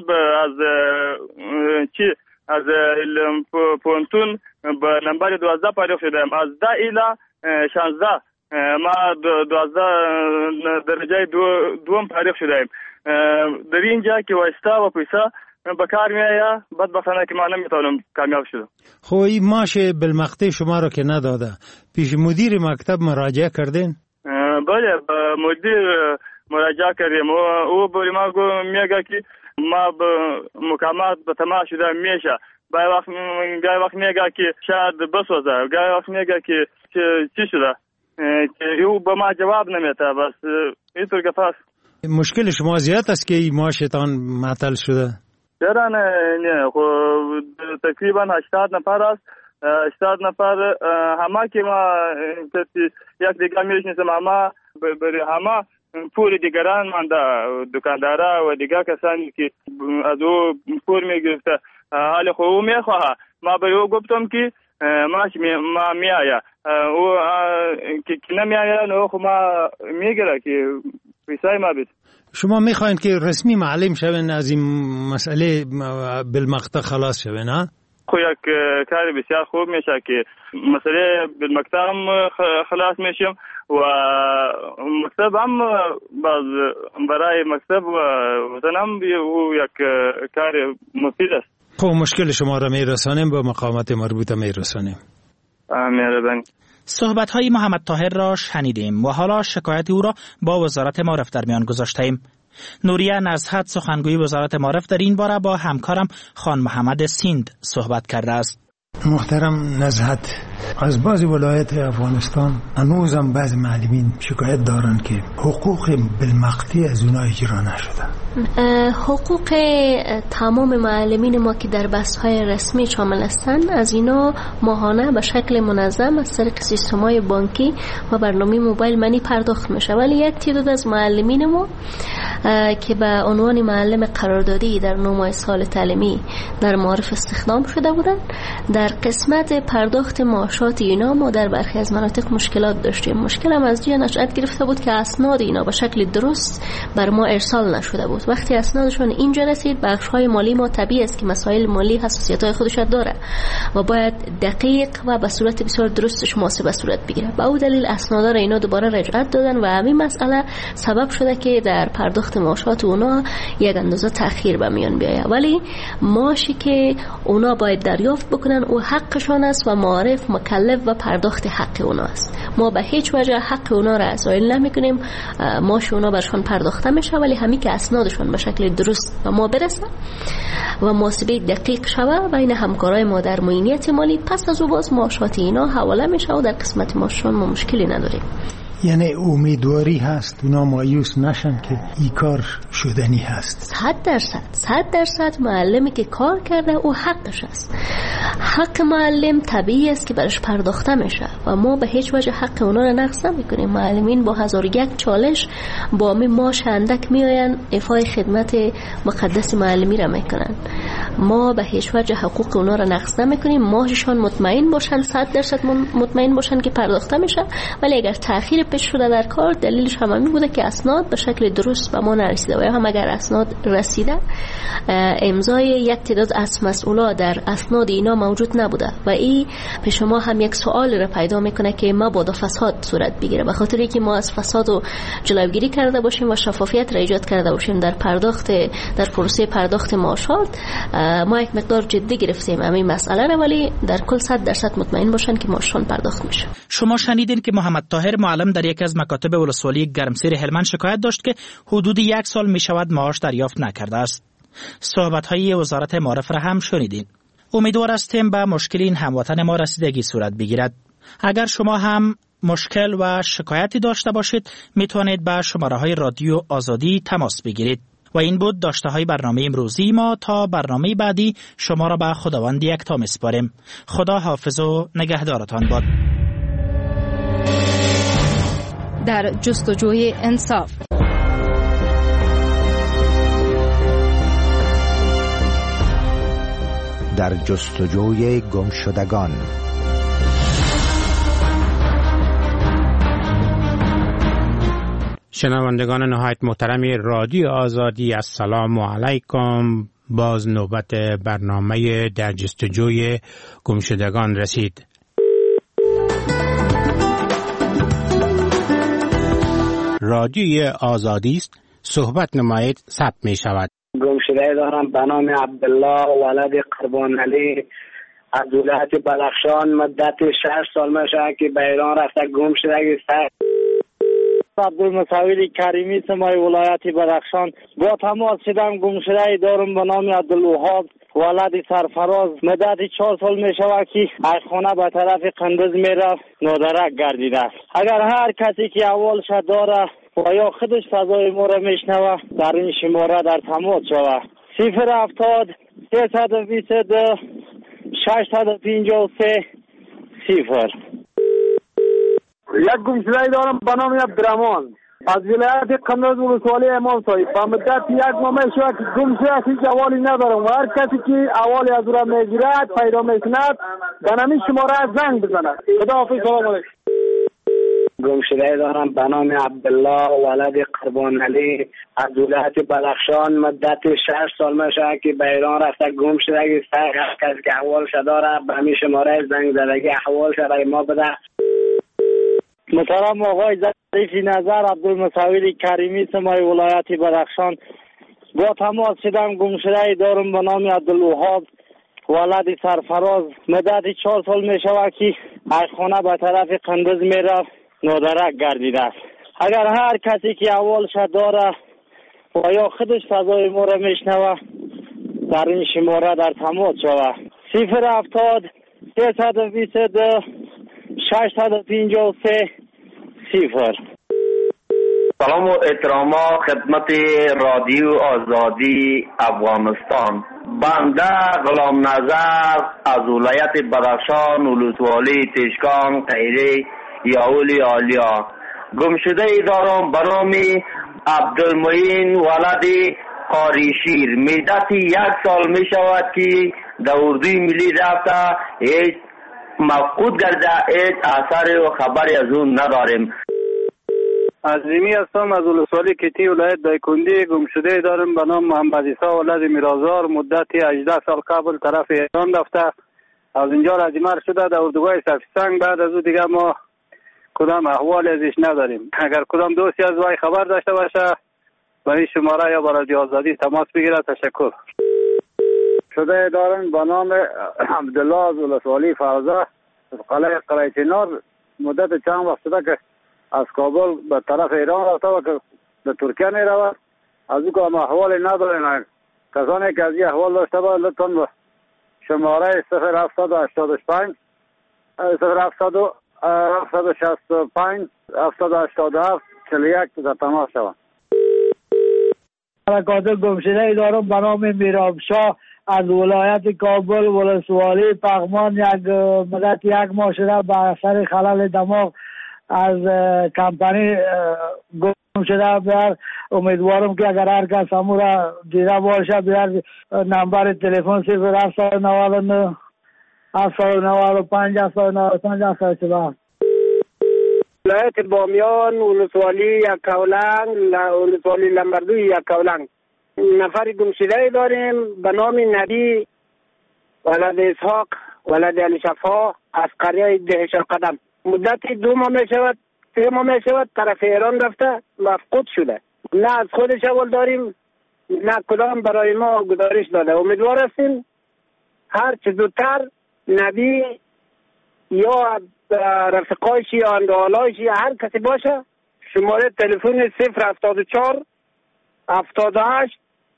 از پونتون به نمبر 12 پایدار شدم. از 10 الی 16 ما 12 درجه دوم پایدار شدم. در اینجا که واسطه و پیسه به کار میآید بدبختانه که ما نمیتونم کامیاب شدم. خب این معاش بالمقطع شما رو که نداده پیش مدیر مکتب مراجعه کردین؟ بله مدیر مراجعه کردیم. او به ما میگه که ما به مکالمات به تمام شده میشه. گاهی وقت میگه که شاید بسوزه، گاهی وقت میگه که چی شده که او به ما جواب نمیده. بس اینطور که پس مشکل شما زیاد است که این معاشتان معطل شده؟ چرا نه خب تقریبا 80 نفر است. 80 نفر همه که ما یک دیگه میشناسم همه پول دیگران مانده، دکاندارا و دیگر کسانی که از او پول میگرفته. حالا خب او میخواه ما به او گفتم که ما میآید او که نمیآید او خب ما میگیره که پیسای ما بید. شما میخواین که رسمی معلم شوین از این مسئله بالمقطع خلاص شوین ها؟ خب یک کار بسیار خوب میشه که مسئله بالمقطع هم خلاص میشیم و مکتب هم برای مکتب و وطن هم یک کار مفید است. خب مشکل شما را میرسانیم به مقامات مربوطه میرسانیم. مهربانی. صحبت‌های محمد طاهر را شنیدیم و حالا شکایت او را با وزارت معارف در میان گذاشتیم. نوریه نزهت سخنگوی وزارت معارف در این باره با همکارم خان محمد سیند صحبت کرده است. محترم نزهت، از بعضی ولایت افغانستان هنوزم بعضی معلمین شکایت دارن که حقوق بالمقطع از اونا اجرا نشده. حقوق تمام معلمین ما که در بحث‌های رسمی شامل هستند از اینا ماهانه به شکل منظم از طریق سیستم‌های بانکی و برنامه موبایل منی پرداخت میشه، ولی یک تعداد از معلمین ما که به عنوان معلم قراردادی در 9 ماه سال تعلیمی در معارف استخدام شده بودند در قسمت پرداخت معاشات اینا ما در برخی از مناطق مشکلات داشتیم. مشکل هم از جای نشأت گرفته بود که اسناد اینا به شکل درست بر ما ارسال نشده بود. وقتی اسنادشون اینجا رسید بخش‌های مالی ما طبیعی است که مسائل مالی حساسیت‌های خودش داره و باید دقیق و به صورت بسیار درستش محاسبه صورت بگیره. به اون دلیل اسنادا را اینا دوباره رجعت دادن و همین مسئله سبب شده که در پرداخت معاشات اونا یک اندازه تأخیر به میان بیاید. ولی معاشی که اونا باید دریافت بکنن او حقشون است و معارف مکلف و پرداخت حق اونا است. ما به هیچ وجه حق اونا را زایل نمی‌کنیم. معاش اونا برشون پرداخته میشه، ولی همین که اسنادشون به شکل درست به ما برسه و محاسبه دقیق شوه بین همکارای ما در معینیت مالی، پس از او باز معاشات اینا حواله میشه و در قسمت معاششون ما مشکلی نداریم. یعنی امیدواری هست اونا مایوس نشن که این کار شدنی هست؟ 100% معلمی که کار کرده او حقش است. حق معلم طبیعی است که برش پرداخته میشه و ما به هیچ وجه حق اونا را نقض نمیکنیم. معلمین با 1001 چالش با معاش اندک میآیند ایفای خدمت مقدس معلمی را میکنن. ما به هیچ وجه حقوق اونا را نقض نمیکنیم. ماهشان مطمئن باشن، 100% مطمئن باشن که پرداخته میشه. ولی اگر تأخیر پیش شده در کار، دلیلش هم همین بوده که اسناد به شکل درست به ما نرسیده و یا هم اگر اسناد رسیده امضای یک تعداد از مسئولا در اسناد اینا موجود نبوده و این پیش ما هم یک سوال را پیدا میکنه که مبادا فساد صورت بگیره. به خاطر اینکه ما از فساد و جلوگیری کرده باشیم و شفافیت را ایجاد کرده باشیم در پروسه پرداخت معاشات، ما یک مقدار جدی گرفتیم همین مسئله را، ولی در کل 100% مطمئن باشن که معاششون پرداخت میشه. شما شنیدین که محمد طاهر معلم در یکی از مکاتب ولسوالی گرمسیر هلمند شکایت داشت که حدود 1 سال می شود معاش دریافت نکرده است. صحبت‌های وزارت معارف را هم شنیدین. امیدوار هستیم به مشکل این هموطن ما رسیدگی صورت بگیرد. اگر شما هم مشکل و شکایتی داشته باشید میتونید به شماره‌های رادیو آزادی تماس بگیرید. و این بود داشته های برنامه امروزی ما. تا برنامه بعدی شما را به خداوند یکتا میسپاریم. خدا حافظ و نگهدارتان باد. در جستجوی انصاف. در جستجوی گمشدگان. شنوندگان نهایت محترم رادیو آزادی، السلام علیکم. باز نوبت برنامه در جستجوی گمشدگان رسید. رادیوی آزادی است، صحبت نمایید ثبت می شود. گمشده دارم به نام عبدالله ولد قربان علی از ولایت بدخشان. مدت 6 سال میشه که به ایران رفته گم شده. عبدالمصور کریمی سمای ولایت بدخشان. با تماس شدم گمشده دارم به نام عبدالوهاب ولد سرفراز. مدت 4 سال می شود که از خانه به طرف قندز میره، نادرک گردیده است. اگر هر کسی که احوالش داره و یا خودش فضای ما را میشنوه در این شماره در تماس شود. 070 322 653 0. یک گمشده دارم به نام عبدالرحمن از ولایت قندز ولسوالی امام صاحب. به مدت 1 ماه شد که گمشده هیچ احوالی ندارم و هر کسی که احوالی از او را میگیرد پیدا میکند به نام شماره زنگ بزند. خداحافظ. سلام علیکم. گمشده دارم به نام عبدالله ولد قربان علی از ولایت بدخشان. مدت 6 سال میشه که به ایران رفته گم شده. هر کسی که احوالش داره به همین شماره زنگ زدگی احوالش برای ما بده. محترم آقای ظریفی نظر عبدالمصور کریمی سمای ولایت بدخشان. با تماس شدم گمشده دارم به نام عبدالوهاب ولد سرفراز. مدت 4 سال می شود که از خانه به طرف قندز میره، نادرک گردیده است. اگر هر کسی که احوالش داره و یا خودش فضای ما را میشنوه در این شماره در تماس شود. 070 322 653 0. سلام و احترامات خدمت رادیو آزادی افغانستان. بنده غلام نظر از ولایت بدخشان ولسوالی تشکان تیره یاولی آلیا. گمشده ای دارم به نام عبدالمعین ولد قاریشیر. مدت 1 سال می شود که در اردوی ملی رفته، هیچ مفقود گرده، هیچ اثر و خبری از اون نداریم. عظیمی هستم از ولسوالی کیتی ولایت دایکندی. گمشده دارم به نام محمد عیسی ولد میرازار. مدت 18 سال قبل طرف ایران رفته، از اینجا رزیمر شده در اردوگاه سفیسنگ. بعد از او دیگه ما کدام احوال ازش نداریم. اگر کدام دوستی از وای خبر داشته باشه به این شماره یا با رادیو آزادی تماس بگیره. تشکر. شده دارم به نام عبدالله از ولسوالی فرزه از قلعه قرایچینار. مدت چند وقت شده که از کابل به طرف ایران رفته و که به ترکیه می رود. از او که هم احوالی نداریم. کسانی که از این احوال داشته باید لطفاً به شماره 0785 765 787 41 در تماس شود. قاتل گمشده دارم به نام میرابشاه از ولایت کابل ولسوالی پغمان. مدت 1 ماه شده به اثر خلل دماغ از کمپانی شده بیار. امیدوارم که اگر هر کس همون را دیده باشه بیار نمبر تلفن 0799 795 795 747. ولایت بامیان، ولسوالی یکاولنگ، ولسوالی لنبردوی یکاولنگ. نفر گمشده داریم به نام نبی ولد اسحاق ولد علی شفا از قریه دهش قدم. مدتی 2 ماه می شود 3 ماه می شود طرف ایران رفته مفقود شده. نه از خودش اول داریم نه کدام برای ما گزارش داده. امیدوار هستیم هر چه زودتر نبی یا رفقایشی یا اندوالایشی هر کسی باشه شماره تلفن 074 78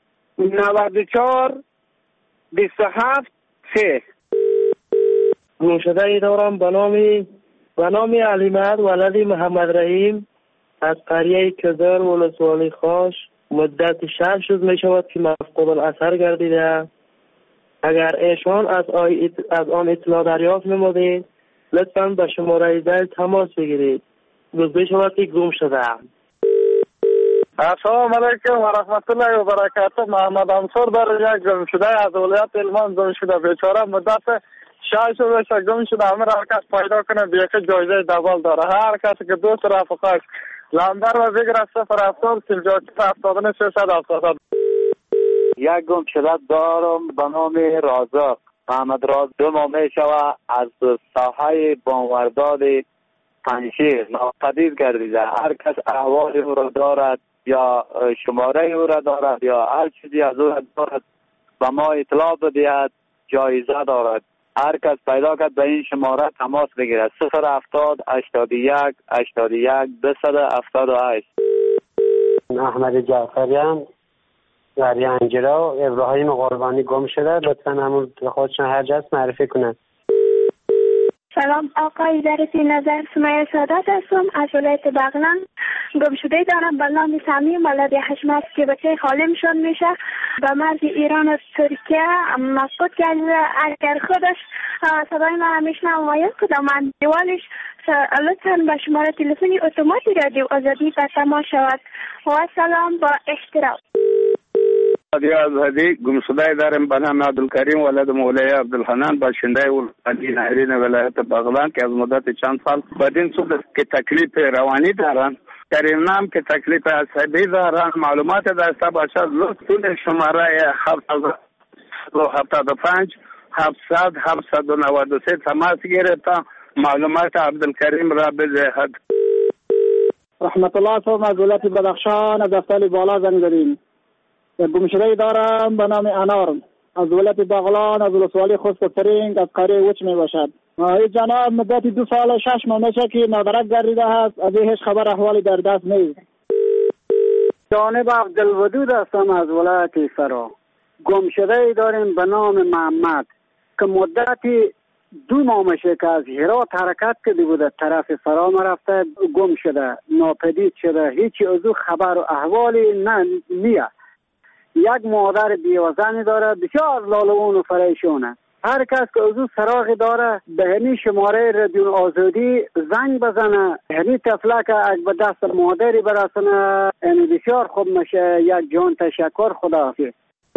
94 27 3. گمشده ای دارم به نام علی مهد ولد محمد رحیم از قریه کدر ولسوالی خاش. مدت 6 روز می شود که مفقود الاثر گردیده. اگر ایشان از آن اطلاع دریافت نمودید لطفاً به شماره دل تماس بگیرید. گفته شود که گم شده. السلام علیکم و رحمت الله و برکاته. محمد انصار در یک گم شده از ولایت هلمند گم شده. بیچاره مدت 6 روز گم شده. همه هر کس پیدا کنه بیاکه جایزه دبل داره. هر کسی که دوست رفقاش لمبر و بگیره 070 74 670. یک گم شده دارم به نام رازق محمد راز. 2 ماه می شود از ساحه بانورداد پنشیر ناپدید گردیده. هر کس احوال او را دارد یا شماره او را دارد یا هر چیزی از او را دارد به ما اطلاع بدهد جایزه دارد. هر کس پیدا کرد به این شماره تماس بگیرد 070 81 81 278. احمد جعفریان در ینجرا. ابراهیم قربانی گم شده. لطفاً همون خودشون هر جاست معرفی کنند. سلام آقای ظریفی نظر، سمیه سادات هستم از ولایت بغلان. گمشده دارم به نام سمیم ولد حشمت که بچه خالم شد میشه به مرز ایران و ترکیه مفقود کرده. اگر خودش صدای من همیشه نماید کدام من دیوالش لطفاً به شماره تلفنی اتوماتی رادیو آزادی به تماس شود. و سلام با احترام. رادیو آزادی گمشده دارم به نام عبدالکریم ولد مولای عبدالحنان باشنده ولسوالی نهرین ولایت بغلان که از مدت چند سال بدین صورت که تکلیف روانی دارن در این نام که تکلیف عصبی دارن معلومات داشته باشد لطفاً شماره 775 700 793 تماس گیرید تا معلومات عبدالکریم را بدهد. رحمت الله صاحب از ولایت بدخشان از دفتر بالا زنگ زدیم. گمشده دارم به نام انار از ولایت بغلان از ولسوالی خسروترینگ از قریه وچ می باشد. این جناب مدت 2 سال 6 ماه میشه که نادرک گردیده است. از هیچ خبر احوالی در دست نیست. جانب عبدالودود هستم از ولایت فرا. گمشده داریم به نام محمد که مدتی 2 ماه میشه که از هرات حرکت کرده بوده طرف فرا رفته گم شده ناپدید شده. هیچ از او خبر و احوالی نیه. یک مادر بیوزنی داره بسیار لالوان و فریشونه. هر کس که از او سراغی داره به همین شماره رادیو آزادی زنگ بزنه. همین طفله که به دست مادری برسونه بسیار خوب میشه. یک جان تشکر. خداحافظ.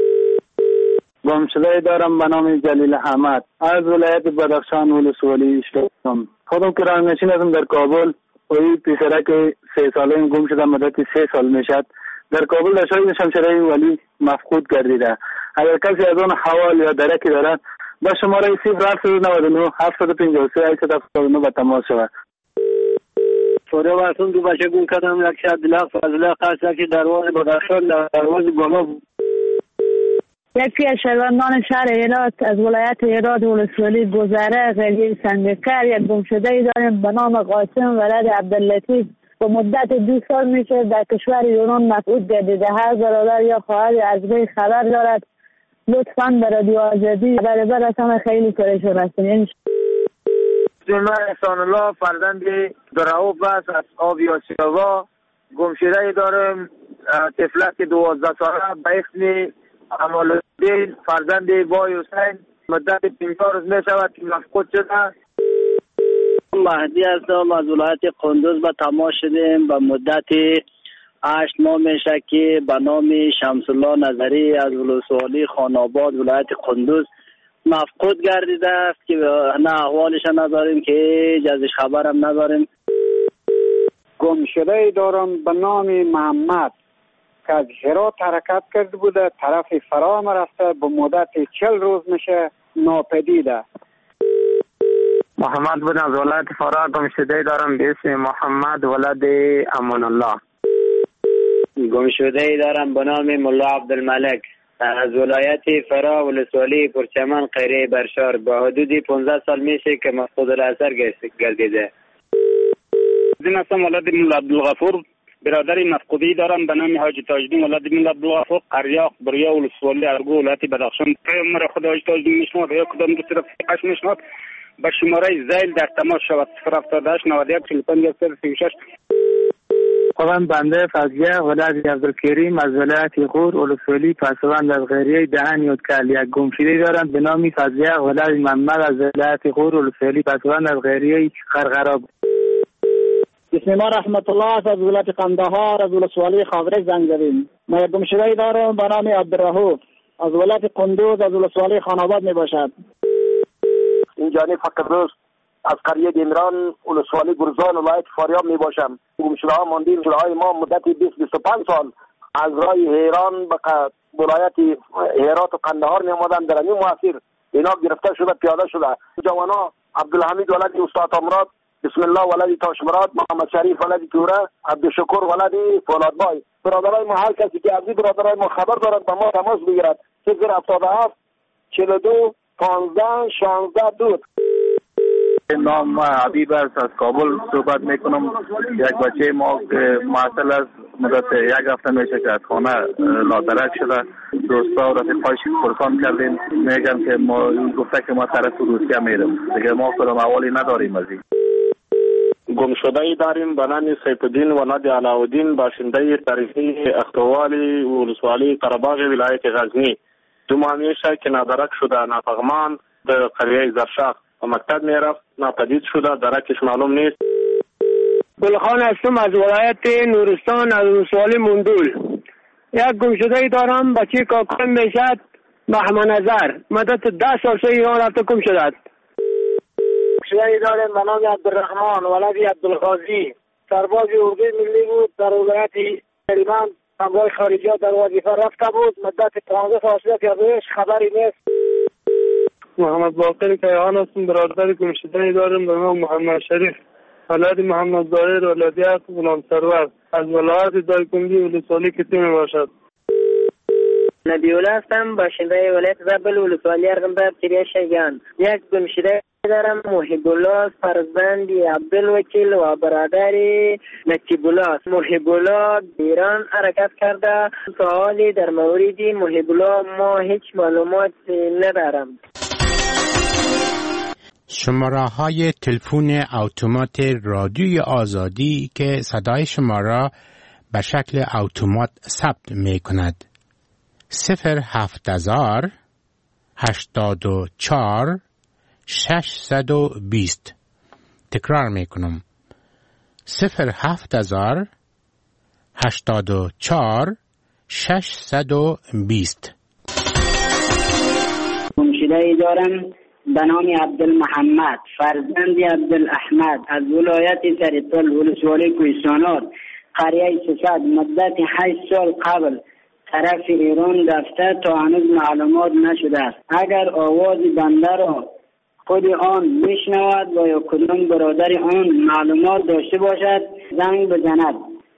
گمشده دارم به نام جلیل احمد از ولایت بدخشان ولسوالی شدم. خودم کرانشین هستم در کابل. این پسره که 3 ساله گم شده مدت 3 سال میشد در کابل در شهر شمشیره ولی مفقود گردیده. اگر کسی از آن حوال یا درکی دارد با شماره 079 753 879 به تماس شود. فوره واسون دو بچه گم کردم. یک شب دلاغ فضله قصد که درواز بدخشان درواز گما. یکی از شهروندان شهر هرات از ولایت هرات ولسوالی گذره قریه سنگکر یک گمشده ای داریم به نام قاسم ولد عبداللطیف. با مدت 2 سال میشه در کشور یونان مفقود گردیده. هر برادر یا خواهر از وی خبر دارد لطفاً به رادیو آزادی خبر برسانه. خیلی پریشان هستیم. من احسان الله فرزند دراوب است از آبیاسیاوا. گمشده دارم طفلک 12 ساله به اسم امالالدین فرزند بای حسین. مدت 50 روز میشود که مفقود شده. مهدی هستم از ولایت قندوز به تماس شدیم. به مدت 8 ماه میشه که به نام شمس الله نظری از ولسوالی خاناباد ولایت قندوز مفقود گردیده است که نه احوالش نداریم که ازش خبرم نداریم. گمشده دارم به نام محمد که از هرات حرکت کرده بوده، طرف فرام رفته، به مدت 40 روز میشه ناپدیده. محمد بن از ولایت فرا گمشده دارم به اسم محمد ولد امان الله. گمشده دارم به نام ملا عبدالملک از ولایت فرا ولسوالی پرچمن قریه برشار با حدود 15 سال میشه که مفقود الاثر گردیده. من هستم ولد ملا عبدالغفور، برادر مفقودی دارم به نام حاجی تاجدین ولد ملا عبدالغفور قریاق بریا ولسوالی ارگو ولایت بدخشان. مرا خود حاجی تاجدین میشناد یا کدام دو طرف قش میشناد به شماره زیل در تماس شود 078 91 45 36. خودم بنده فضیه ولد عبدالکریم از ولایت غور ولسوالی پسوند از غیریه دهن یودکل. یک گمشده دارم به نام فضیه ولد محمد از ولایت غور ولسوالی پسوند از غیریه قرقراب. بسم الله رحمت الله از ولایت قندهار از ولسوالی خاورک زنگ زدیم. ما یک گمشده دارم به نام عبدالرحوف از ولایت قندوز از ولسوالی خاناباد می باشد. این جانب فقردوست از قریه دیمران ولسوالی گرزان ولایت فاریاب می باشم. گمشده ها ماندیم های ما مدت 20-25 سال از راه هیران به ولایت هرات و قندهار می آمدن. در این مسیر اینا گرفته شده پیاده شده. جوانا عبدالحمید ولد استاد امراد، بسم الله ولدی تاشمراد، محمد شریف ولدی توره، عبدالشکر ولدی فولادبای. برادرای ما هر کسی که از این برادرای ما خبر دارد با ما تماس بگیرد. 077 42 15 16 2. نام حبیب است، از کابل صحبت میکنم. یک بچه ما که معطل است مدت 1 هفته میشه که از خانه ناترک شده. دوستا و رفیقایش پرسان کردیم، میگن که ما گفته که ما طرف روسیه میرم دیگه. ما کدام احوالی نداریم. از این گمشده ای داریم به نام سیف الدین ولد علاءالدین باشنده تاریخی اختوالی ولسوالی قره‌باغ ولایت غزنی. 2 ماه میشه که نادرک شده، نافغمان در قریه زرشاق و مکتب میرفت، ناپدید شده، درکش معلوم نیست. گلخان هستم از ولایت نورستان از ولسوالی مندول. یک گمشده ای دارم بچه کاکم میشد محمد نظر، مدت 10 سال سه ایران رفته گم شده. گمشده ای داریم به نام عبدالرحمن ولدی عبدالغازی، سرباز اردوی ملی بود در ولایت هلمند. اموال خارجی در وظیفه رفته بود، مدت 15 سال شده که ازش خبری نیست. محمد باقر کیهان هستم، برادر گمشده ای دارم به نام محمد شریف ولد محمد ظاهر ولدیت غلام سرور از ولایت دایکنی ولسوالی کتی می باشد. نبیوله هستم، باشنده ولایت زابل ولسوالی ارغنداب کریه شیگان. یک گمشده دارم محب الله فرزند عبدالوکیل و برادر نجیب الله. محب الله ایران حرکت کرده. سوالی در مورد محب الله ما هیچ معلومات ندارم. شماره های تلفن اتومات رادیوی آزادی که صدای شما را به شکل اتومات ثبت می کند 07000 84 620. تکرار می کنم 07000 84 620. گمشده ای دارم به نام عبدالمحمد فرزند عبدالاحمد از ولایت سرطال ولسوالی کوهستانات قریه سوسد. مدت 8 سال قبل طرف ایران رفته تا هنوز معلومات نشده است. اگر آواز بنده را خود آن میشنود و یا کدام برادر آن معلومات داشته باشد زنگ بزند.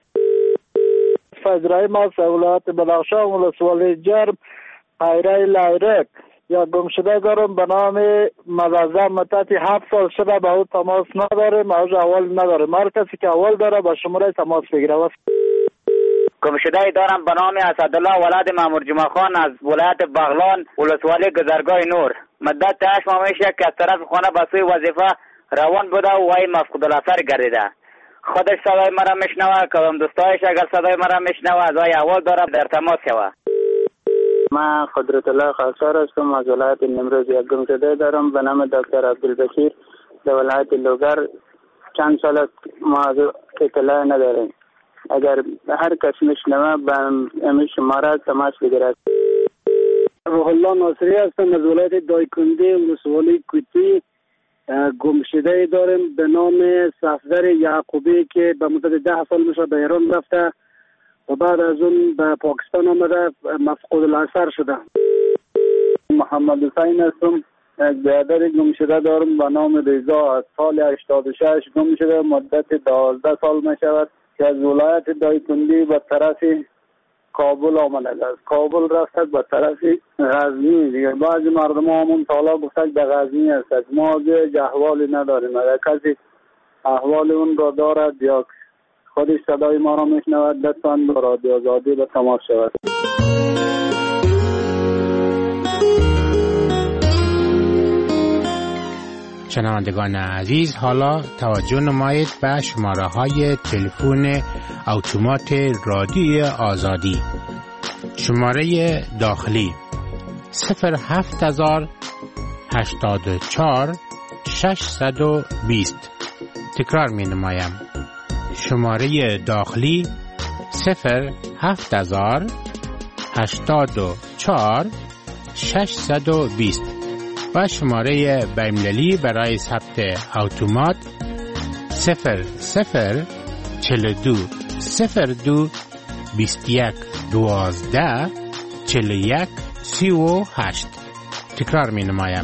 فضرای ما ولایت بدخشان ولسوالی جرم قریه لیرک. یا گمشده دارم به نام مزازه، مدت 7 سال شده به او تماس نداریم، از اول نداریم. هر کسی که اول داره با شماره تماس بگیره. گمشده دارم به نام اسدالله ولد مامور جمعه خان از ولایت بغلان ولسوالی گذرگاه نور. مدت 8 ماه میشه که از طرف خانه به سوی وظیفه روان بوده و وی مفقود الاثر گردیده. خودش صدای مرا میشنوه، کدام دوستایش اگر صدای مرا میشنوه از وی اول داره در تماس شوه. من قدرت الله خاصار هستم، از ولایت نیمروز. یک گمشده دارم به نام دکتر عبدالبشیر در ولایت لوگر. چند سال است ما از اطلاع نداریم. اگر هر کس میشنوه به امی شماره تماس بگیرد. روح الله ناصری هستم از ولایت دایکنده ولسوالی کوتی. گمشده داریم به نام صفدر یعقوبی که به مدت 10 سال میشه به ایران رفته و بعد از اون به پاکستان آمده مفقود الاثر شده. محمد حسین هستم. یک برادر گمشده دارم به نام رضا از سال 86 گمشده، مدت 12 سال میشود که از ولایت دایکنده به طرف کابل آمده است. کابل رفته به طرف غزنی. دیگه بعضی مردم همون سالا گفتن به غزنی است. ما دیگه احوالی نداریم. اگر کسی احوال اون را دارد یا خودش صدای ما را میشنود لطفاً با رادیو آزادی به تماس شود. شنوندگان عزیز، حالا توجه نمایید به شماره های تلفن اتومات رادیوی آزادی. شماره داخلی 07084 620. تکرار می نمایم. شماره داخلی 07084 620 و شماره بین‌المللی برای ثبت اتومات 0042 02 21 12 41 38. تکرار می نمایم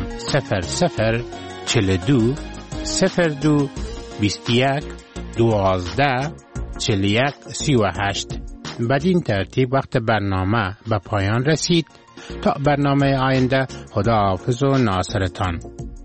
0042 02 21 12 41 38. بدین ترتیب وقت برنامه به پایان رسید. تا برنامه آینده، خدا حافظ و ناصرتان.